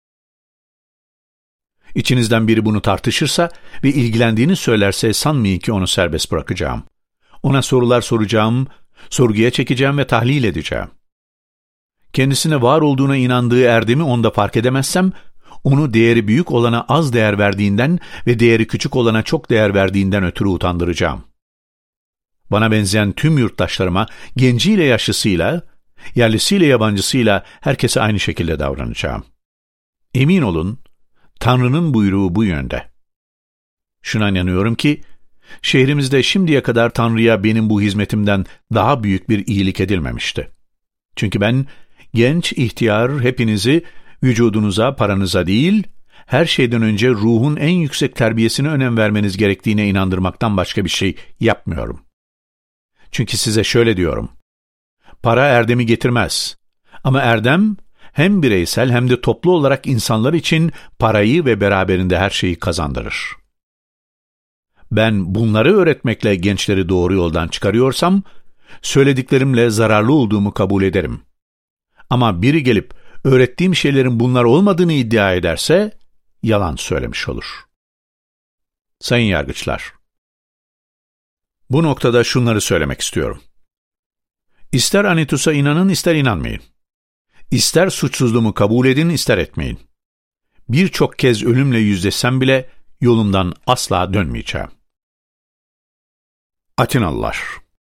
Speaker 1: İçinizden biri bunu tartışırsa ve ilgilendiğini söylerse sanmayın ki onu serbest bırakacağım. Ona sorular soracağım, sorguya çekeceğim ve tahlil edeceğim. Kendisine var olduğuna inandığı erdemi onda fark edemezsem, onu değeri büyük olana az değer verdiğinden ve değeri küçük olana çok değer verdiğinden ötürü utandıracağım. Bana benzeyen tüm yurttaşlarıma, genciyle yaşlısıyla, yerlisiyle yabancısıyla herkese aynı şekilde davranacağım. Emin olun, Tanrı'nın buyruğu bu yönde. Şuna inanıyorum ki, şehrimizde şimdiye kadar Tanrı'ya benim bu hizmetimden daha büyük bir iyilik edilmemişti. Çünkü ben, genç, ihtiyar, hepinizi vücudunuza, paranıza değil, her şeyden önce ruhun en yüksek terbiyesine önem vermeniz gerektiğine inandırmaktan başka bir şey yapmıyorum. Çünkü size şöyle diyorum, para erdemi getirmez. Ama erdem, hem bireysel hem de toplu olarak insanlar için parayı ve beraberinde her şeyi kazandırır. Ben bunları öğretmekle gençleri doğru yoldan çıkarıyorsam, söylediklerimle zararlı olduğumu kabul ederim. Ama biri gelip öğrettiğim şeylerin bunlar olmadığını iddia ederse, yalan söylemiş olur. Sayın yargıçlar, bu noktada şunları söylemek istiyorum. İster Anytus'a inanın, ister inanmayın. İster suçsuzluğumu kabul edin, ister etmeyin. Birçok kez ölümle yüzleşsem bile yolumdan asla dönmeyeceğim. Atinalılar,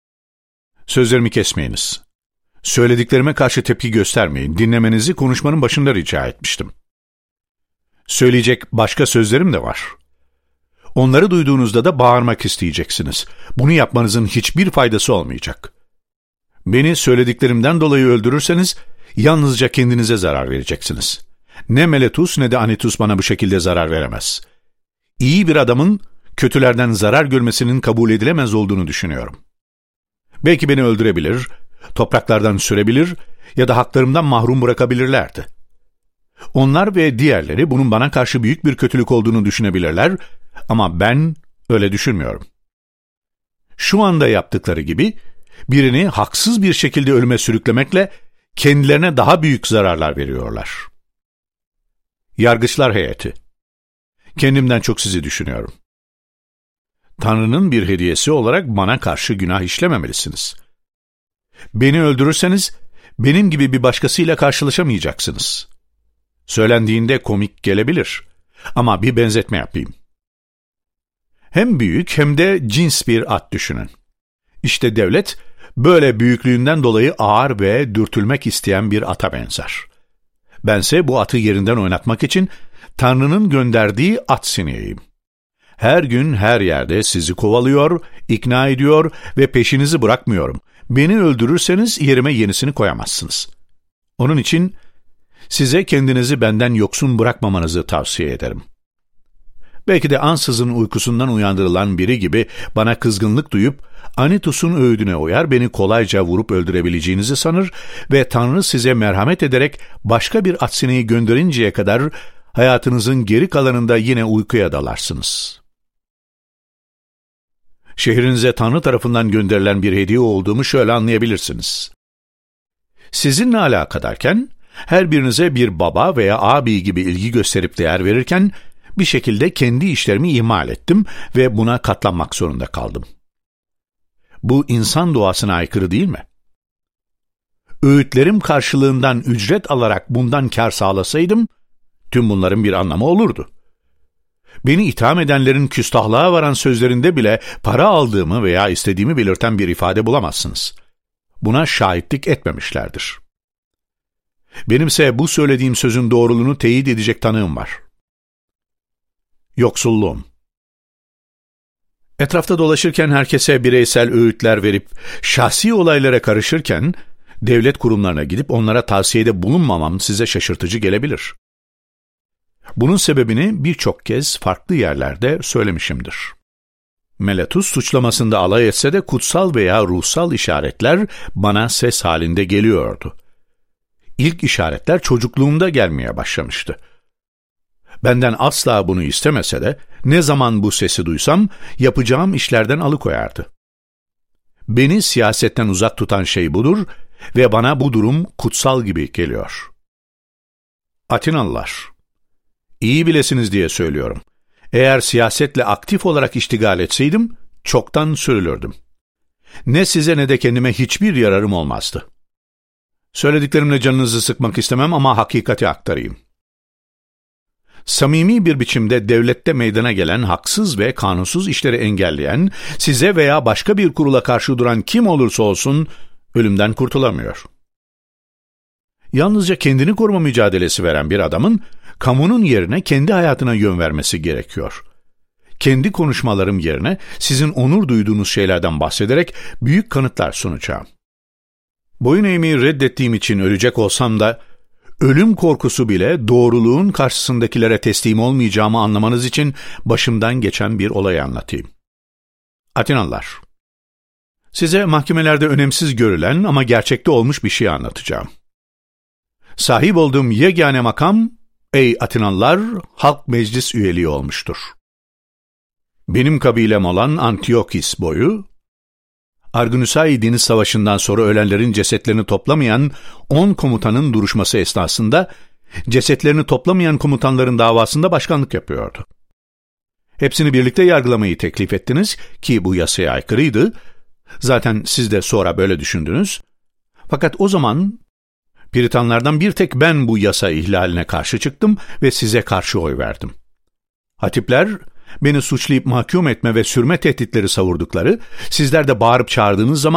Speaker 1: Sözlerimi kesmeyiniz. Söylediklerime karşı tepki göstermeyin. Dinlemenizi konuşmanın başında rica etmiştim. Söyleyecek başka sözlerim de var. Onları duyduğunuzda da bağırmak isteyeceksiniz. Bunu yapmanızın hiçbir faydası olmayacak. Beni söylediklerimden dolayı öldürürseniz yalnızca kendinize zarar vereceksiniz. Ne Meletus ne de Anytus bana bu şekilde zarar veremez. İyi bir adamın kötülerden zarar görmesinin kabul edilemez olduğunu düşünüyorum. Belki beni öldürebilir, topraklardan sürebilir ya da haklarımdan mahrum bırakabilirlerdi. Onlar ve diğerleri bunun bana karşı büyük bir kötülük olduğunu düşünebilirler ama ben öyle düşünmüyorum. Şu anda yaptıkları gibi birini haksız bir şekilde ölüme sürüklemekle kendilerine daha büyük zararlar veriyorlar. Yargıçlar heyeti, kendimden çok sizi düşünüyorum. Tanrı'nın bir hediyesi olarak bana karşı günah işlememelisiniz. Beni öldürürseniz benim gibi bir başkasıyla karşılaşamayacaksınız. Söylendiğinde komik gelebilir ama bir benzetme yapayım. Hem büyük hem de cins bir at düşünün. İşte devlet böyle büyüklüğünden dolayı ağır ve dürtülmek isteyen bir ata benzer. Bense bu atı yerinden oynatmak için Tanrı'nın gönderdiği at sineğiyim. Her gün her yerde sizi kovalıyor, ikna ediyor ve peşinizi bırakmıyorum. Beni öldürürseniz yerime yenisini koyamazsınız. Onun için size kendinizi benden yoksun bırakmamanızı tavsiye ederim. Belki de ansızın uykusundan uyandırılan biri gibi bana kızgınlık duyup Anytus'un öğüdüne uyar, beni kolayca vurup öldürebileceğinizi sanır ve Tanrı size merhamet ederek başka bir at sineği gönderinceye kadar hayatınızın geri kalanında yine uykuya dalarsınız. Şehrinize Tanrı tarafından gönderilen bir hediye olduğumu şöyle anlayabilirsiniz. Sizinle alakadarken, her birinize bir baba veya abi gibi ilgi gösterip değer verirken, bir şekilde kendi işlerimi ihmal ettim ve buna katlanmak zorunda kaldım. Bu insan doğasına aykırı değil mi? Öğütlerim karşılığından ücret alarak bundan kar sağlasaydım, tüm bunların bir anlamı olurdu. Beni itham edenlerin küstahlığa varan sözlerinde bile para aldığımı veya istediğimi belirten bir ifade bulamazsınız. Buna şahitlik etmemişlerdir. Benimse bu söylediğim sözün doğruluğunu teyit edecek tanığım var. Yoksulluğum. Etrafta dolaşırken herkese bireysel öğütler verip şahsi olaylara karışırken devlet kurumlarına gidip onlara tavsiyede bulunmamam size şaşırtıcı gelebilir. Bunun sebebini birçok kez farklı yerlerde söylemişimdir. Meletus suçlamasında alay etse de kutsal veya ruhsal işaretler bana ses halinde geliyordu. İlk işaretler çocukluğumda gelmeye başlamıştı. Benden asla bunu istemese de ne zaman bu sesi duysam yapacağım işlerden alıkoyardı. Beni siyasetten uzak tutan şey budur ve bana bu durum kutsal gibi geliyor. Atinalılar, iyi bilesiniz diye söylüyorum. Eğer siyasetle aktif olarak iştigal etseydim, çoktan sürülürdüm. Ne size ne de kendime hiçbir yararım olmazdı. Söylediklerimle canınızı sıkmak istemem ama hakikati aktarayım. Samimi bir biçimde devlette meydana gelen haksız ve kanunsuz işleri engelleyen, size veya başka bir kurula karşı duran kim olursa olsun ölümden kurtulamıyor. Yalnızca kendini koruma mücadelesi veren bir adamın, kamunun yerine kendi hayatına yön vermesi gerekiyor. Kendi konuşmalarım yerine sizin onur duyduğunuz şeylerden bahsederek büyük kanıtlar sunacağım. Boyun eğmeyi reddettiğim için ölecek olsam da, ölüm korkusu bile doğruluğun karşısındakilere teslim olmayacağımı anlamanız için başımdan geçen bir olayı anlatayım. Atinalılar, size mahkemelerde önemsiz görülen ama gerçekte olmuş bir şey anlatacağım. Sahip olduğum yegane makam, ey Atinalılar, halk meclis üyeliği olmuştur. Benim kabilem olan Antiyokis boyu, Argunusai Deniz Savaşı'ndan sonra ölenlerin cesetlerini toplamayan on komutanın duruşması esnasında, cesetlerini toplamayan komutanların davasında başkanlık yapıyordu. Hepsini birlikte yargılamayı teklif ettiniz ki bu yasaya aykırıydı. Zaten siz de sonra böyle düşündünüz. Fakat o zaman Piritanlardan bir tek ben bu yasa ihlaline karşı çıktım ve size karşı oy verdim. Hatipler, beni suçlayıp mahkum etme ve sürme tehditleri savurdukları, sizler de bağırıp çağırdığınız zaman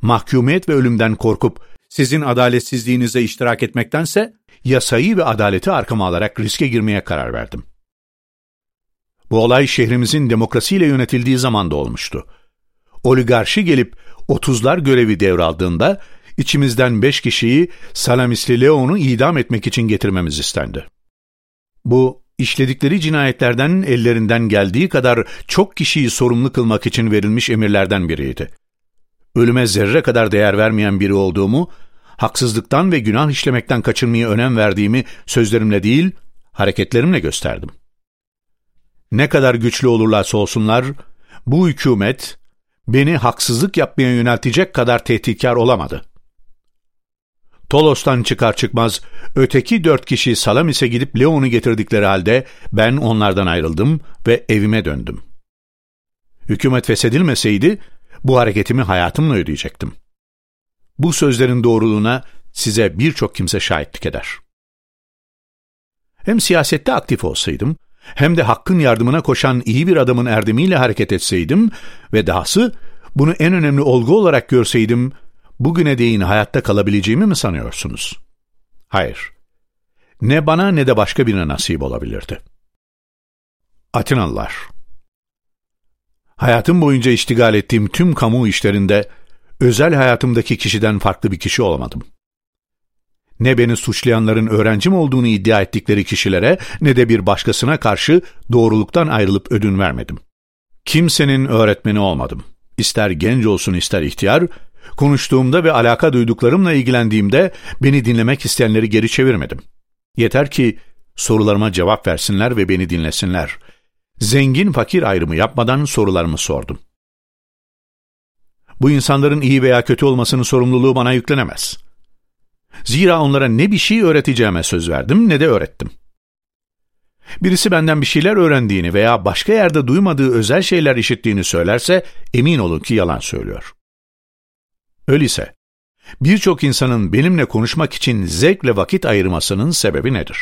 Speaker 1: mahkumiyet ve ölümden korkup sizin adaletsizliğinize iştirak etmektense yasayı ve adaleti arkama alarak riske girmeye karar verdim. Bu olay şehrimizin demokrasiyle yönetildiği zamanda olmuştu. Oligarşi gelip otuzlar görevi devraldığında içimizden beş kişiyi Salamisli Leon'u idam etmek için getirmemiz istendi. Bu, işledikleri cinayetlerden ellerinden geldiği kadar çok kişiyi sorumlu kılmak için verilmiş emirlerden biriydi. Ölüme zerre kadar değer vermeyen biri olduğumu, haksızlıktan ve günah işlemekten kaçınmaya önem verdiğimi sözlerimle değil, hareketlerimle gösterdim. Ne kadar güçlü olurlarsa olsunlar, bu hükümet beni haksızlık yapmaya yöneltecek kadar tehditkar olamadı. Tolos'tan çıkar çıkmaz öteki dört kişi Salamis'e gidip Leon'u getirdikleri halde ben onlardan ayrıldım ve evime döndüm. Hükümet feshedilmeseydi bu hareketimi hayatımla ödeyecektim. Bu sözlerin doğruluğuna size birçok kimse şahitlik eder. Hem siyasette aktif olsaydım, hem de hakkın yardımına koşan iyi bir adamın erdemiyle hareket etseydim ve dahası bunu en önemli olgu olarak görseydim, bugüne değin hayatta kalabileceğimi mi sanıyorsunuz? Hayır. Ne bana ne de başka birine nasip olabilirdi. Atinalılar. Hayatım boyunca iştigal ettiğim tüm kamu işlerinde özel hayatımdaki kişiden farklı bir kişi olamadım. Ne beni suçlayanların öğrencim olduğunu iddia ettikleri kişilere ne de bir başkasına karşı doğruluktan ayrılıp ödün vermedim. Kimsenin öğretmeni olmadım. İster genç olsun ister ihtiyar, konuştuğumda ve alaka duyduklarımla ilgilendiğimde beni dinlemek isteyenleri geri çevirmedim. Yeter ki sorularıma cevap versinler ve beni dinlesinler. Zengin fakir ayrımı yapmadan sorularımı sordum. Bu insanların iyi veya kötü olmasının sorumluluğu bana yüklenemez. Zira onlara ne bir şey öğreteceğime söz verdim ne de öğrettim. Birisi benden bir şeyler öğrendiğini veya başka yerde duymadığı özel şeyler işittiğini söylerse emin olun ki yalan söylüyor. Öyleyse birçok insanın benimle konuşmak için zevkle vakit ayırmasının sebebi nedir?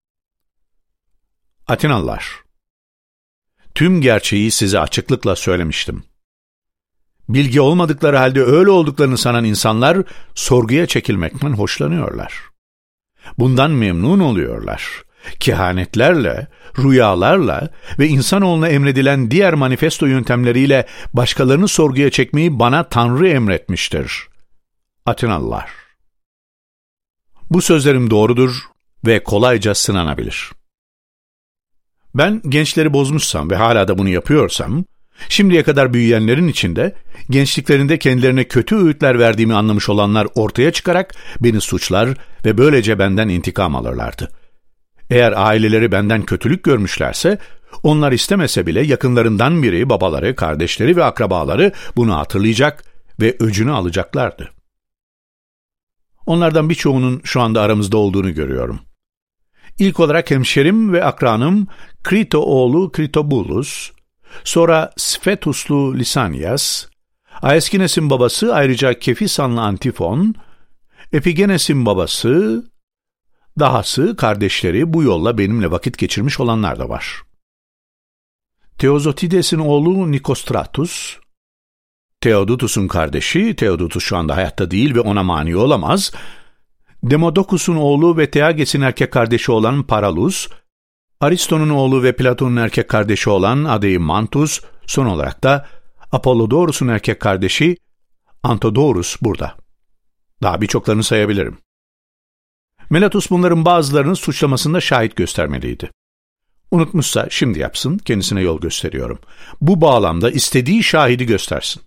Speaker 1: Atinalılar, tüm gerçeği size açıklıkla söylemiştim. Bilgi olmadıkları halde öyle olduklarını sanan insanlar sorguya çekilmekten hoşlanıyorlar. Bundan memnun oluyorlar. Kehanetlerle, rüyalarla ve insanoğluna emredilen diğer manifesto yöntemleriyle başkalarını sorguya çekmeyi bana Tanrı emretmiştir. Atinalılar. Bu sözlerim doğrudur ve kolayca sınanabilir. Ben gençleri bozmuşsam ve hala da bunu yapıyorsam, şimdiye kadar büyüyenlerin içinde gençliklerinde kendilerine kötü öğütler verdiğimi anlamış olanlar ortaya çıkarak beni suçlar ve böylece benden intikam alırlardı. Eğer aileleri benden kötülük görmüşlerse, onlar istemese bile yakınlarından biri, babaları, kardeşleri ve akrabaları bunu hatırlayacak ve öcünü alacaklardı. Onlardan birçoğunun şu anda aramızda olduğunu görüyorum. İlk olarak hemşerim ve akranım Krito oğlu Kritobulus, sonra Sfetuslu Lisanias, Aeskines'in babası ayrıca Kefisanlı Antifon, Epigenes'in babası, dahası kardeşleri bu yolla benimle vakit geçirmiş olanlar da var. Teozotides'in oğlu Nikostratus, Theodotus'un kardeşi, Theodotus şu anda hayatta değil ve ona mani olamaz, Demodokus'un oğlu ve Theages'in erkek kardeşi olan Paralus, Aristo'nun oğlu ve Platon'un erkek kardeşi olan Adeimantus, son olarak da Apollodorus'un erkek kardeşi Antodorus burada. Daha birçoklarını sayabilirim. Melatus bunların bazılarını suçlamasında şahit göstermeliydi. Unutmuşsa şimdi yapsın, kendisine yol gösteriyorum. Bu bağlamda istediği şahidi göstersin.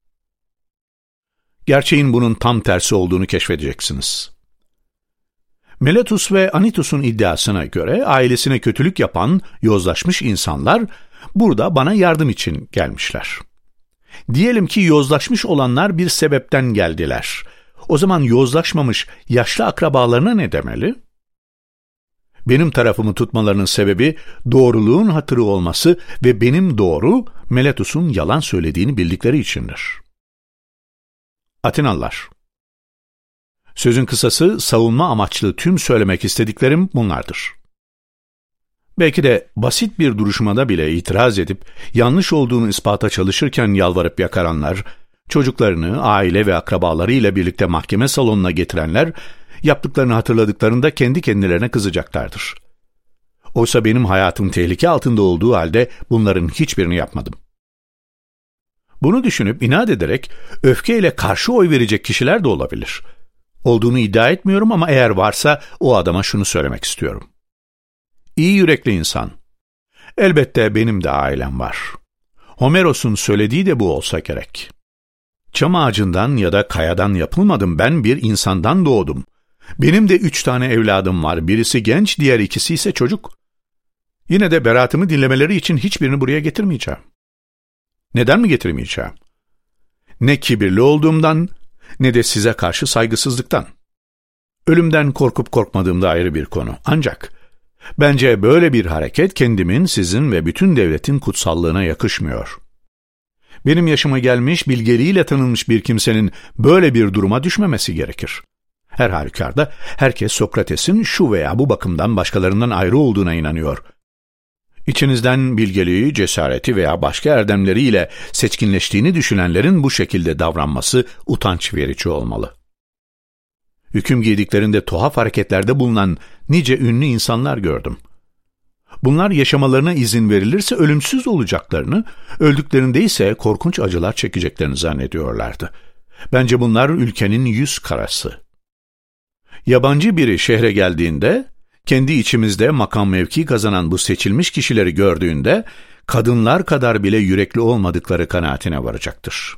Speaker 1: Gerçeğin bunun tam tersi olduğunu keşfedeceksiniz. Melatus ve Anytus'un iddiasına göre ailesine kötülük yapan yozlaşmış insanlar burada bana yardım için gelmişler. Diyelim ki yozlaşmış olanlar bir sebepten geldiler. O zaman yozlaşmamış yaşlı akrabalarına ne demeli? Benim tarafımı tutmalarının sebebi doğruluğun hatırı olması ve benim doğru, Melatus'un yalan söylediğini bildikleri içindir. Atinalılar. Sözün kısası, savunma amaçlı tüm söylemek istediklerim bunlardır. Belki de basit bir duruşmada bile itiraz edip yanlış olduğunu ispata çalışırken yalvarıp yakaranlar, Çocuklarını, aile ve akrabalarıyla birlikte mahkeme salonuna getirenler, yaptıklarını hatırladıklarında kendi kendilerine kızacaklardır. Oysa benim hayatım tehlike altında olduğu halde bunların hiçbirini yapmadım. Bunu düşünüp inat ederek öfkeyle karşı oy verecek kişiler de olabilir. Olduğunu iddia etmiyorum ama eğer varsa o adama şunu söylemek istiyorum. İyi yürekli insan. Elbette benim de ailem var. Homeros'un söylediği de bu olsa gerek. Çam ağacından ya da kayadan yapılmadım, ben bir insandan doğdum. Benim de üç tane evladım var, birisi genç, diğer ikisi ise çocuk. Yine de beraatımı dinlemeleri için hiçbirini buraya getirmeyeceğim. Neden mi getirmeyeceğim? Ne kibirli olduğumdan, ne de size karşı saygısızlıktan. Ölümden korkup korkmadığım da ayrı bir konu. Ancak bence böyle bir hareket kendimin, sizin ve bütün devletin kutsallığına yakışmıyor. Benim yaşıma gelmiş, bilgeliğiyle tanınmış bir kimsenin böyle bir duruma düşmemesi gerekir. Her halükarda herkes Sokrates'in şu veya bu bakımdan başkalarından ayrı olduğuna inanıyor. İçinizden bilgeliği, cesareti veya başka erdemleriyle seçkinleştiğini düşünenlerin bu şekilde davranması utanç verici olmalı. Hüküm giydiklerinde tuhaf hareketlerde bulunan nice ünlü insanlar gördüm. Bunlar yaşamalarına izin verilirse ölümsüz olacaklarını, öldüklerinde ise korkunç acılar çekeceklerini zannediyorlardı. Bence bunlar ülkenin yüz karası. Yabancı biri şehre geldiğinde, kendi içimizde makam mevki kazanan bu seçilmiş kişileri gördüğünde, kadınlar kadar bile yürekli olmadıkları kanaatine varacaktır.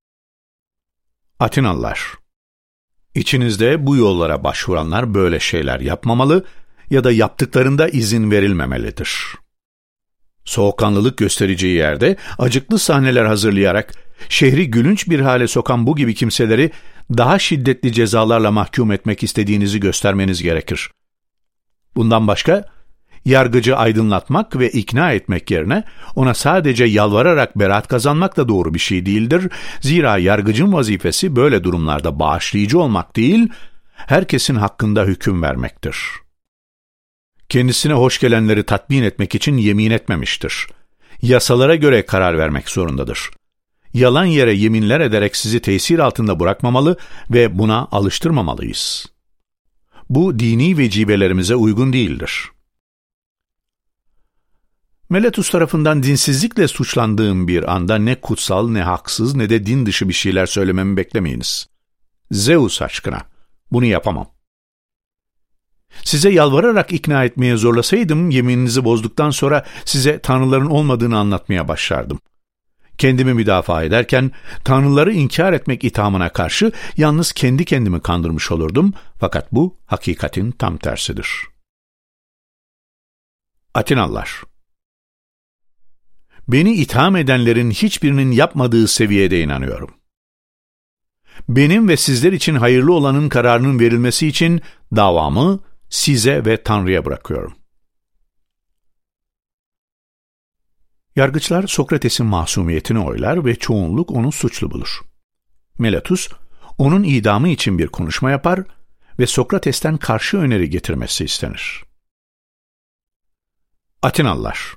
Speaker 1: Atinalılar, İçinizde bu yollara başvuranlar böyle şeyler yapmamalı ya da yaptıklarında izin verilmemelidir. Soğukkanlılık göstereceği yerde acıklı sahneler hazırlayarak şehri gülünç bir hale sokan bu gibi kimseleri daha şiddetli cezalarla mahkum etmek istediğinizi göstermeniz gerekir. Bundan başka, yargıcı aydınlatmak ve ikna etmek yerine ona sadece yalvararak beraat kazanmak da doğru bir şey değildir. Zira yargıcın vazifesi böyle durumlarda bağışlayıcı olmak değil, herkesin hakkında hüküm vermektir. Kendisine hoş gelenleri tatmin etmek için yemin etmemiştir. Yasalara göre karar vermek zorundadır. Yalan yere yeminler ederek sizi tesir altında bırakmamalı ve buna alıştırmamalıyız. Bu dini vecibelerimize uygun değildir. Meletus tarafından dinsizlikle suçlandığım bir anda ne kutsal, ne haksız, ne de din dışı bir şeyler söylememi beklemeyiniz. Zeus aşkına, bunu yapamam. Size yalvararak ikna etmeye zorlasaydım, yemininizi bozduktan sonra size tanrıların olmadığını anlatmaya başlardım. Kendimi müdafaa ederken, tanrıları inkar etmek ithamına karşı yalnız kendi kendimi kandırmış olurdum, fakat bu hakikatin tam tersidir. Atinalılar, beni itham edenlerin hiçbirinin yapmadığı seviyede inanıyorum. Benim ve sizler için hayırlı olanın kararının verilmesi için davamı size ve Tanrı'ya bırakıyorum. Yargıçlar Sokrates'in masumiyetini oylar ve çoğunluk onu suçlu bulur. Meletus, onun idamı için bir konuşma yapar ve Sokrates'ten karşı öneri getirmesi istenir. Atinalılar,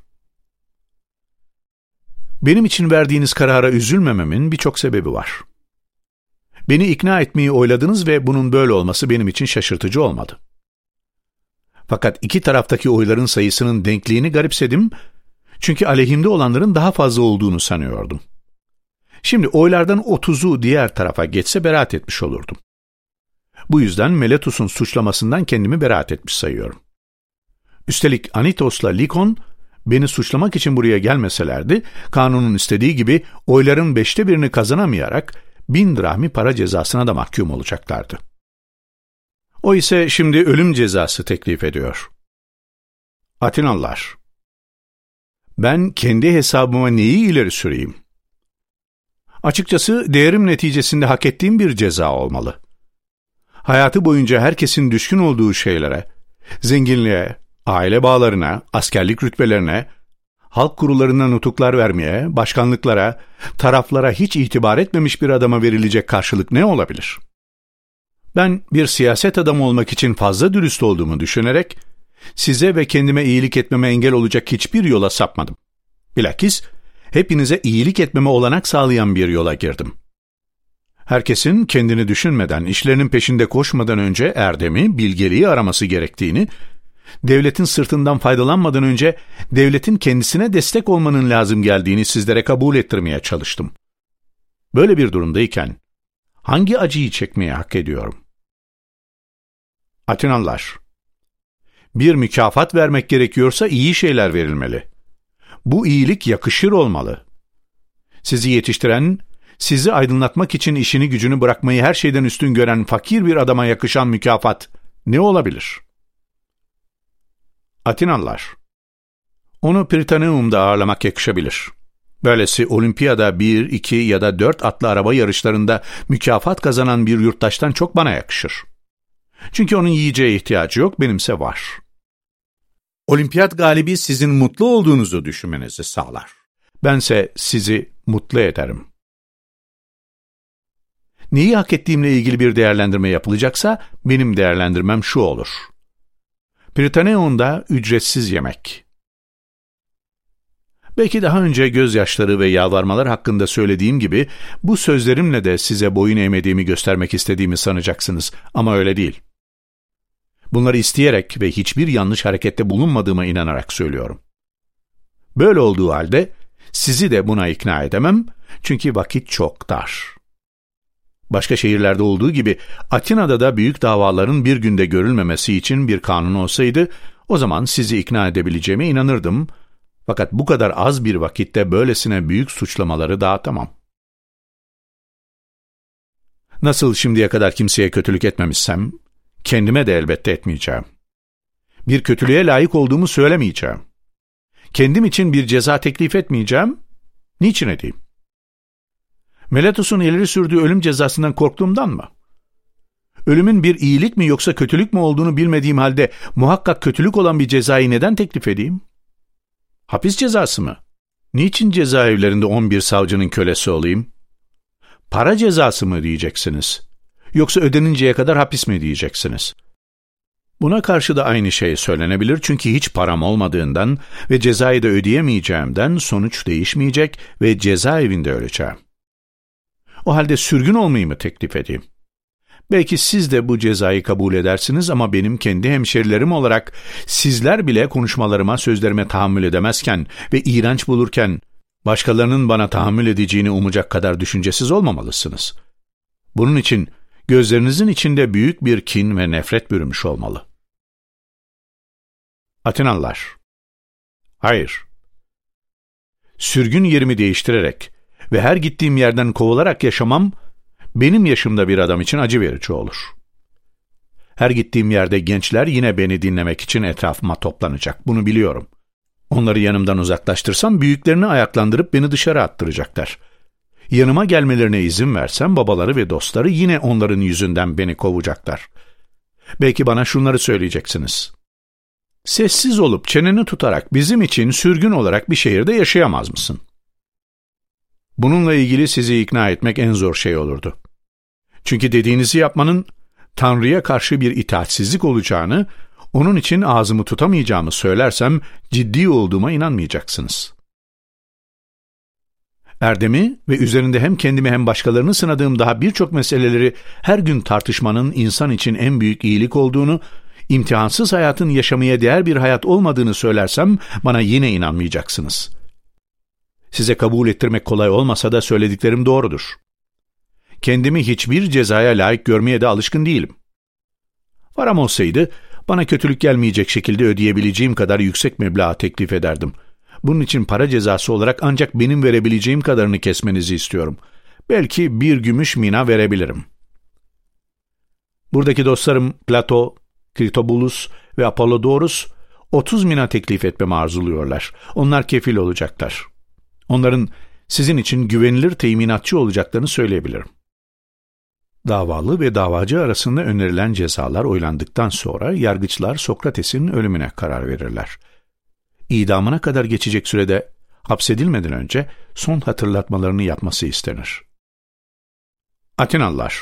Speaker 1: benim için verdiğiniz karara üzülmememin birçok sebebi var. Beni ikna etmeyi oyladınız ve bunun böyle olması benim için şaşırtıcı olmadı. Fakat iki taraftaki oyların sayısının denkliğini garipsedim, çünkü aleyhimde olanların daha fazla olduğunu sanıyordum. Şimdi oylardan otuzu diğer tarafa geçse beraat etmiş olurdum. Bu yüzden Meletus'un suçlamasından kendimi beraat etmiş sayıyorum. Üstelik Anitos'la Likon, beni suçlamak için buraya gelmeselerdi, kanunun istediği gibi oyların beşte birini kazanamayarak bin drahmi para cezasına da mahkum olacaklardı. O ise şimdi ölüm cezası teklif ediyor. Atinalılar, ben kendi hesabıma neyi ileri süreyim? Açıkçası değerim neticesinde hak ettiğim bir ceza olmalı. Hayatı boyunca herkesin düşkün olduğu şeylere, zenginliğe, aile bağlarına, askerlik rütbelerine, halk kurullarına nutuklar vermeye, başkanlıklara, taraflara hiç itibar etmemiş bir adama verilecek karşılık ne olabilir? Ben bir siyaset adamı olmak için fazla dürüst olduğumu düşünerek, size ve kendime iyilik etmeme engel olacak hiçbir yola sapmadım. Bilakis, hepinize iyilik etmeme olanak sağlayan bir yola girdim. Herkesin kendini düşünmeden, işlerinin peşinde koşmadan önce erdemi, bilgeliği araması gerektiğini, devletin sırtından faydalanmadan önce devletin kendisine destek olmanın lazım geldiğini sizlere kabul ettirmeye çalıştım. Böyle bir durumdayken hangi acıyı çekmeye hak ediyorum? Atenalılar, bir mükafat vermek gerekiyorsa iyi şeyler verilmeli. Bu iyilik yakışır olmalı. Sizi yetiştiren, sizi aydınlatmak için işini gücünü bırakmayı her şeyden üstün gören fakir bir adama yakışan mükafat ne olabilir? Atenalılar, onu Prytaneum'da ağırlamak yakışabilir. Böylesi olimpiyada bir, iki ya da dört atlı araba yarışlarında mükafat kazanan bir yurttaştan çok bana yakışır. Çünkü onun yiyeceğe ihtiyacı yok, benimse var.
Speaker 2: Olimpiyat galibi sizin mutlu olduğunuzu düşünmenizi sağlar.
Speaker 1: Bense sizi mutlu ederim. Neyi hak ettiğimle ilgili bir değerlendirme yapılacaksa, benim değerlendirmem şu olur. Prytaneum'da ücretsiz yemek. Belki daha önce gözyaşları ve yalvarmalar hakkında söylediğim gibi, bu sözlerimle de size boyun eğmediğimi göstermek istediğimi sanacaksınız, ama öyle değil. Bunları isteyerek ve hiçbir yanlış harekette bulunmadığıma inanarak söylüyorum. Böyle olduğu halde, sizi de buna ikna edemem, çünkü vakit çok dar. Başka şehirlerde olduğu gibi, Atina'da da büyük davaların bir günde görülmemesi için bir kanun olsaydı, o zaman sizi ikna edebileceğime inanırdım, fakat bu kadar az bir vakitte böylesine büyük suçlamaları dağıtamam. Nasıl şimdiye kadar kimseye kötülük etmemişsem, kendime de elbette etmeyeceğim. Bir kötülüğe layık olduğumu söylemeyeceğim. Kendim için bir ceza teklif etmeyeceğim, niçin edeyim? Meletus'un ileri sürdüğü ölüm cezasından korktuğumdan mı? Ölümün bir iyilik mi yoksa kötülük mü olduğunu bilmediğim halde muhakkak kötülük olan bir cezayı neden teklif edeyim? Hapis cezası mı? Niçin cezaevlerinde on bir savcının kölesi olayım? Para cezası mı diyeceksiniz? Yoksa ödeninceye kadar hapis mi diyeceksiniz? Buna karşı da aynı şey söylenebilir çünkü hiç param olmadığından ve cezayı da ödeyemeyeceğimden sonuç değişmeyecek ve cezaevinde öleceğim. O halde sürgün olmayı mı teklif edeyim? Belki siz de bu cezayı kabul edersiniz ama benim kendi hemşerilerim olarak sizler bile konuşmalarıma, sözlerime tahammül edemezken ve iğrenç bulurken başkalarının bana tahammül edeceğini umacak kadar düşüncesiz olmamalısınız. Bunun için gözlerinizin içinde büyük bir kin ve nefret bürümüş olmalı. Atenalılar, hayır. Sürgün yerimi değiştirerek ve her gittiğim yerden kovularak yaşamam, benim yaşımda bir adam için acı verici olur. Her gittiğim yerde gençler yine beni dinlemek için etrafıma toplanacak, bunu biliyorum. Onları yanımdan uzaklaştırsam büyüklerini ayaklandırıp beni dışarı attıracaklar. Yanıma gelmelerine izin versem babaları ve dostları yine onların yüzünden beni kovacaklar. Belki bana şunları söyleyeceksiniz. Sessiz olup çeneni tutarak bizim için sürgün olarak bir şehirde yaşayamaz mısın? Bununla ilgili sizi ikna etmek en zor şey olurdu. Çünkü dediğinizi yapmanın Tanrı'ya karşı bir itaatsizlik olacağını, onun için ağzımı tutamayacağımı söylersem ciddi olduğuma inanmayacaksınız. Erdemi ve üzerinde hem kendimi hem başkalarını sınadığım daha birçok meseleleri her gün tartışmanın insan için en büyük iyilik olduğunu, imtihansız hayatın yaşamaya değer bir hayat olmadığını söylersem bana yine inanmayacaksınız. Size kabul ettirmek kolay olmasa da söylediklerim doğrudur. Kendimi hiçbir cezaya layık görmeye de alışkın değilim. Param olsaydı, bana kötülük gelmeyecek şekilde ödeyebileceğim kadar yüksek meblağ teklif ederdim. Bunun için para cezası olarak ancak benim verebileceğim kadarını kesmenizi istiyorum. Belki bir gümüş mina verebilirim. Buradaki dostlarım Plato, Kritobulus ve Apollodorus otuz mina teklif etmemi arzuluyorlar. Onlar kefil olacaklar. Onların sizin için güvenilir teminatçı olacaklarını söyleyebilirim. Davalı ve davacı arasında önerilen cezalar oylandıktan sonra yargıçlar Sokrates'in ölümüne karar verirler. İdamına kadar geçecek sürede hapsedilmeden önce son hatırlatmalarını yapması istenir. Atenalılar,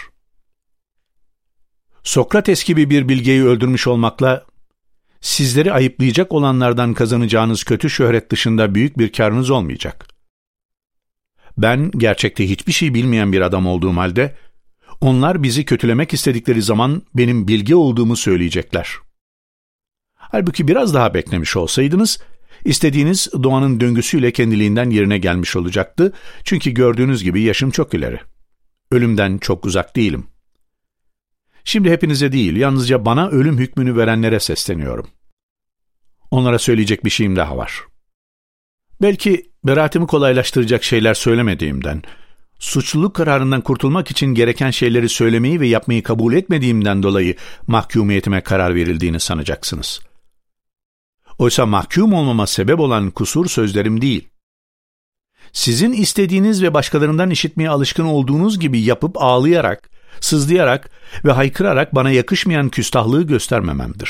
Speaker 1: Sokrates gibi bir bilgeyi öldürmüş olmakla sizleri ayıplayacak olanlardan kazanacağınız kötü şöhret dışında büyük bir karınız olmayacak. Ben gerçekte hiçbir şey bilmeyen bir adam olduğum halde Onlar bizi kötülemek istedikleri zaman benim bilge olduğumu söyleyecekler. Halbuki biraz daha beklemiş olsaydınız, istediğiniz doğanın döngüsüyle kendiliğinden yerine gelmiş olacaktı. Çünkü gördüğünüz gibi yaşım çok ileri. Ölümden çok uzak değilim. Şimdi hepinize değil, yalnızca bana ölüm hükmünü verenlere sesleniyorum. Onlara söyleyecek bir şeyim daha var. Belki beraatimi kolaylaştıracak şeyler söylemediğimden, suçluluk kararından kurtulmak için gereken şeyleri söylemeyi ve yapmayı kabul etmediğimden dolayı mahkumiyetime karar verildiğini sanacaksınız. Oysa mahkum olmama sebep olan kusur sözlerim değil. Sizin istediğiniz ve başkalarından işitmeye alışkın olduğunuz gibi yapıp ağlayarak, sızlayarak ve haykırarak bana yakışmayan küstahlığı göstermememdir.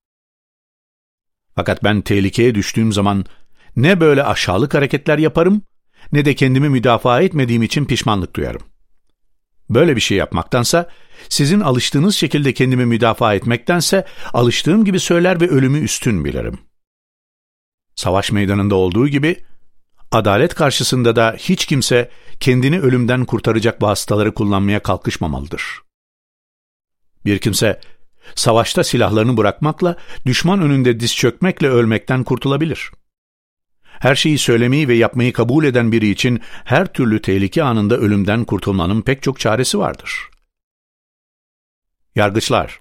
Speaker 1: Fakat ben tehlikeye düştüğüm zaman ne böyle aşağılık hareketler yaparım, ne de kendimi müdafaa etmediğim için pişmanlık duyarım. Böyle bir şey yapmaktansa, sizin alıştığınız şekilde kendimi müdafaa etmektense, alıştığım gibi söyler ve ölümü üstün bilirim. Savaş meydanında olduğu gibi, adalet karşısında da hiç kimse kendini ölümden kurtaracak vasıtaları kullanmaya kalkışmamalıdır. Bir kimse, savaşta silahlarını bırakmakla, düşman önünde diz çökmekle ölmekten kurtulabilir. Her şeyi söylemeyi ve yapmayı kabul eden biri için her türlü tehlike anında ölümden kurtulmanın pek çok çaresi vardır. Yargıçlar,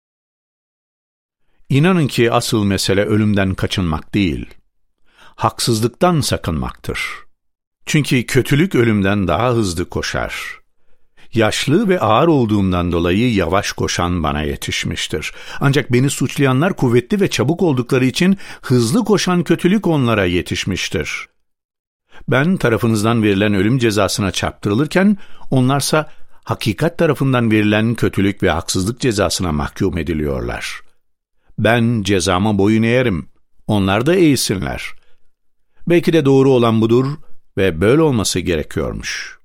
Speaker 1: İnanın ki asıl mesele ölümden kaçınmak değil, haksızlıktan sakınmaktır. Çünkü kötülük ölümden daha hızlı koşar. Yaşlı ve ağır olduğumdan dolayı yavaş koşan bana yetişmiştir. Ancak beni suçlayanlar kuvvetli ve çabuk oldukları için hızlı koşan kötülük onlara yetişmiştir. Ben tarafınızdan verilen ölüm cezasına çarptırılırken, onlarsa hakikat tarafından verilen kötülük ve haksızlık cezasına mahkum ediliyorlar. Ben cezama boyun eğerim, onlar da eğilsinler. Belki de doğru olan budur ve böyle olması gerekiyormuş.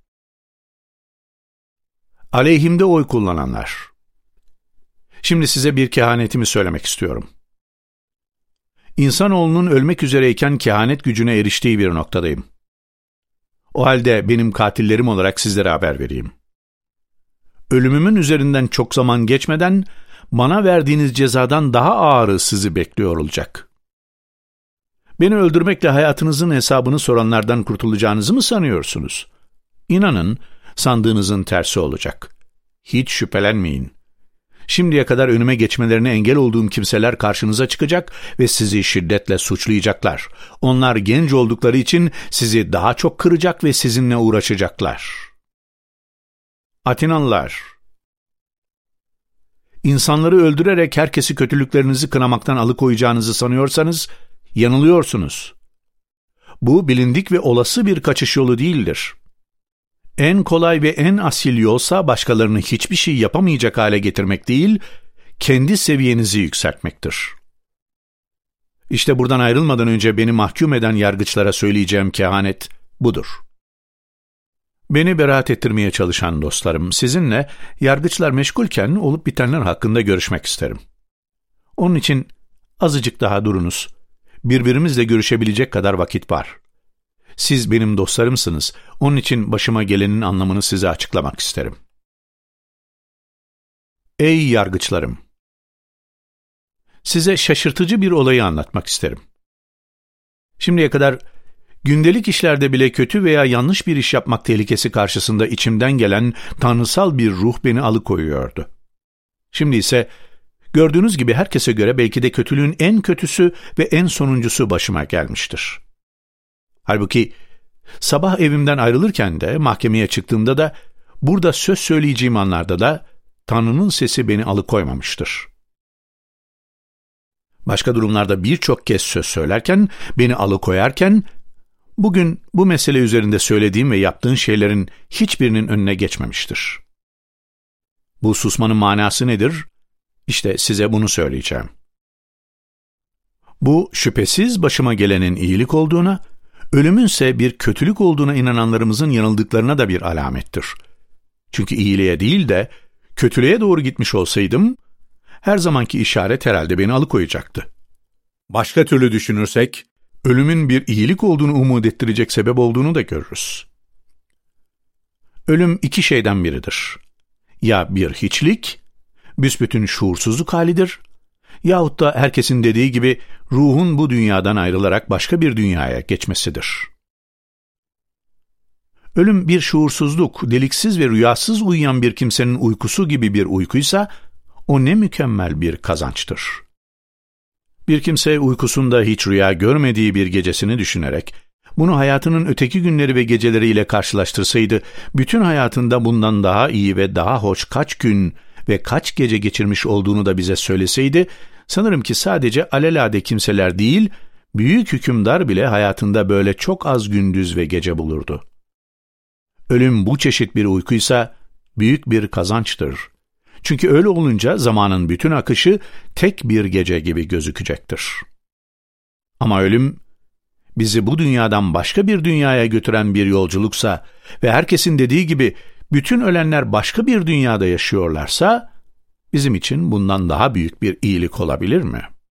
Speaker 1: Aleyhimde oy kullananlar. Şimdi size bir kehanetimi söylemek istiyorum. İnsanoğlunun ölmek üzereyken kehanet gücüne eriştiği bir noktadayım. O halde benim katillerim olarak sizlere haber vereyim. Ölümümün üzerinden çok zaman geçmeden, bana verdiğiniz cezadan daha ağırı sizi bekliyor olacak. Beni öldürmekle hayatınızın hesabını soranlardan kurtulacağınızı mı sanıyorsunuz? İnanın, sandığınızın tersi olacak. Hiç şüphelenmeyin. Şimdiye kadar önüme geçmelerine engel olduğum kimseler karşınıza çıkacak ve sizi şiddetle suçlayacaklar. Onlar genç oldukları için sizi daha çok kıracak ve sizinle uğraşacaklar. Atinalılar, İnsanları öldürerek herkesi kötülüklerinizi kınamaktan alıkoyacağınızı sanıyorsanız, yanılıyorsunuz. Bu bilindik ve olası bir kaçış yolu değildir. En kolay ve en asil yolsa başkalarını hiçbir şey yapamayacak hale getirmek değil, kendi seviyenizi yükseltmektir. İşte buradan ayrılmadan önce beni mahkum eden yargıçlara söyleyeceğim kehanet budur. Beni beraat ettirmeye çalışan dostlarım, sizinle yargıçlar meşgulken olup bitenler hakkında görüşmek isterim. Onun için azıcık daha durunuz. Birbirimizle görüşebilecek kadar vakit var. Siz benim dostlarımsınız. Onun için başıma gelenin anlamını size açıklamak isterim. Ey yargıçlarım! Size şaşırtıcı bir olayı anlatmak isterim. Şimdiye kadar gündelik işlerde bile kötü veya yanlış bir iş yapmak tehlikesi karşısında içimden gelen tanrısal bir ruh beni alıkoyuyordu. Şimdi ise gördüğünüz gibi herkese göre belki de kötülüğün en kötüsü ve en sonuncusu başıma gelmiştir. Halbuki sabah evimden ayrılırken de, mahkemeye çıktığımda da, burada söz söyleyeceğim anlarda da Tanrı'nın sesi beni alıkoymamıştır. Başka durumlarda birçok kez söz söylerken, beni alıkoyarken, bugün bu mesele üzerinde söylediğim ve yaptığın şeylerin hiçbirinin önüne geçmemiştir. Bu susmanın manası nedir? İşte size bunu söyleyeceğim. Bu şüphesiz başıma gelenin iyilik olduğuna, ölümünse bir kötülük olduğuna inananlarımızın yanıldıklarına da bir alamettir. Çünkü iyiliğe değil de kötülüğe doğru gitmiş olsaydım, her zamanki işaret herhalde beni alıkoyacaktı. Başka türlü düşünürsek, ölümün bir iyilik olduğunu umut ettirecek sebep olduğunu da görürüz. Ölüm iki şeyden biridir. Ya bir hiçlik, büsbütün şuursuzluk halidir, yahut da herkesin dediği gibi ruhun bu dünyadan ayrılarak başka bir dünyaya geçmesidir. Ölüm bir şuursuzluk, deliksiz ve rüyasız uyuyan bir kimsenin uykusu gibi bir uykuysa, o ne mükemmel bir kazançtır. Bir kimse uykusunda hiç rüya görmediği bir gecesini düşünerek, bunu hayatının öteki günleri ve geceleriyle karşılaştırsaydı, bütün hayatında bundan daha iyi ve daha hoş kaç gün ve kaç gece geçirmiş olduğunu da bize söyleseydi, sanırım ki sadece alelade kimseler değil, büyük hükümdar bile hayatında böyle çok az gündüz ve gece bulurdu. Ölüm bu çeşit bir uykuysa büyük bir kazançtır. Çünkü öyle olunca zamanın bütün akışı tek bir gece gibi gözükecektir. Ama ölüm, bizi bu dünyadan başka bir dünyaya götüren bir yolculuksa ve herkesin dediği gibi bütün ölenler başka bir dünyada yaşıyorlarsa, bizim için bundan daha büyük bir iyilik olabilir mi?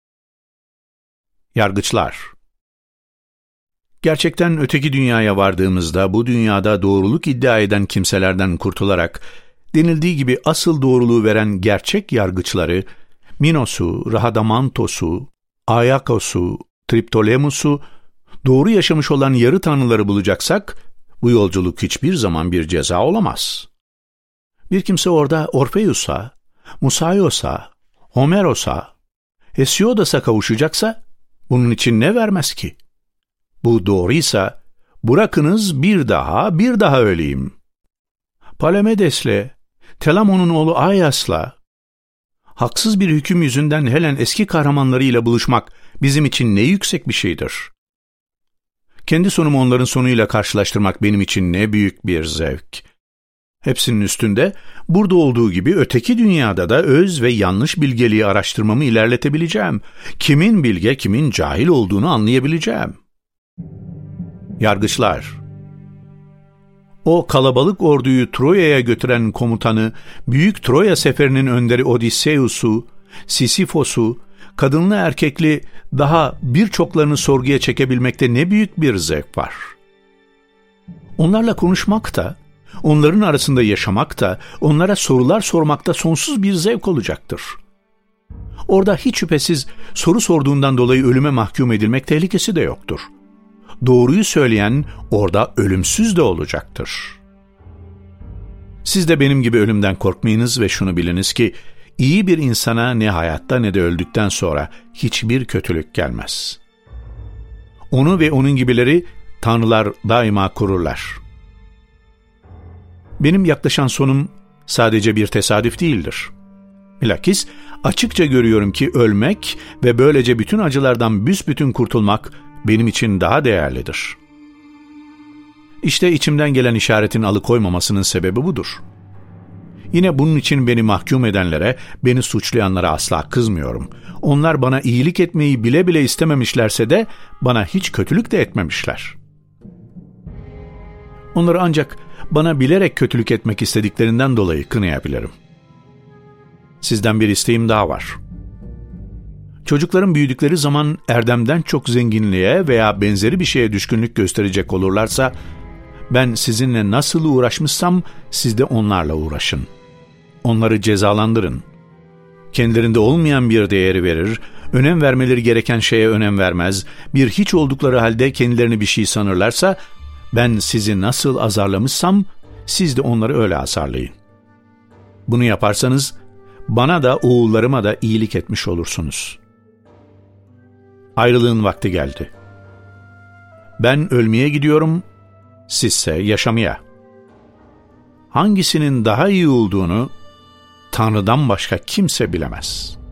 Speaker 1: Yargıçlar. Gerçekten öteki dünyaya vardığımızda bu dünyada doğruluk iddia eden kimselerden kurtularak, denildiği gibi asıl doğruluğu veren gerçek yargıçları, Minos'u, Rahadamantos'u, Ayakos'u, Triptolemus'u, doğru yaşamış olan yarı tanrıları bulacaksak, bu yolculuk hiçbir zaman bir ceza olamaz. Bir kimse orada Orpheus'a, Musaios'a, Homeros'a, Hesiodos'a kavuşacaksa, bunun için ne vermez ki? Bu doğruysa, bırakınız bir daha, bir daha öleyim. Palamedes'le, Telamon'un oğlu Aias'la, haksız bir hüküm yüzünden Helen eski kahramanlarıyla buluşmak bizim için ne yüksek bir şeydir. Kendi sonumu onların sonuyla karşılaştırmak benim için ne büyük bir zevk. Hepsinin üstünde, burada olduğu gibi öteki dünyada da öz ve yanlış bilgeliği araştırmamı ilerletebileceğim. Kimin bilge, kimin cahil olduğunu anlayabileceğim. Yargıçlar. O kalabalık orduyu Troya'ya götüren komutanı, büyük Troya seferinin önderi Odysseus'u, Sisyphos'u, kadınlı erkekli daha birçoklarını sorguya çekebilmekte ne büyük bir zevk var. Onlarla konuşmak da, onların arasında yaşamak da, onlara sorular sormakta sonsuz bir zevk olacaktır. Orada hiç şüphesiz soru sorduğundan dolayı ölüme mahkum edilmek tehlikesi de yoktur. Doğruyu söyleyen orada ölümsüz de olacaktır. Siz de benim gibi ölümden korkmayınız ve şunu biliniz ki, iyi bir insana ne hayatta ne de öldükten sonra hiçbir kötülük gelmez. Onu ve onun gibileri tanrılar daima korurlar. Benim yaklaşan sonum sadece bir tesadüf değildir. Bilakis açıkça görüyorum ki ölmek ve böylece bütün acılardan büsbütün kurtulmak benim için daha değerlidir. İşte içimden gelen işaretin alıkoymamasının sebebi budur. Yine bunun için beni mahkum edenlere, beni suçlayanlara asla kızmıyorum. Onlar bana iyilik etmeyi bile bile istememişlerse de bana hiç kötülük de etmemişler. Onları ancak bana bilerek kötülük etmek istediklerinden dolayı kınayabilirim. Sizden bir isteğim daha var. Çocukların büyüdükleri zaman erdemden çok zenginliğe veya benzeri bir şeye düşkünlük gösterecek olurlarsa, ben sizinle nasıl uğraşmışsam siz de onlarla uğraşın. Onları cezalandırın. Kendilerinde olmayan bir değeri verir, önem vermeleri gereken şeye önem vermez, bir hiç oldukları halde kendilerini bir şey sanırlarsa, ben sizi nasıl azarlamışsam siz de onları öyle azarlayın. Bunu yaparsanız, bana da oğullarıma da iyilik etmiş olursunuz. Ayrılığın vakti geldi. Ben ölmeye gidiyorum, sizse yaşamaya. Hangisinin daha iyi olduğunu Tanrı'dan başka kimse bilemez.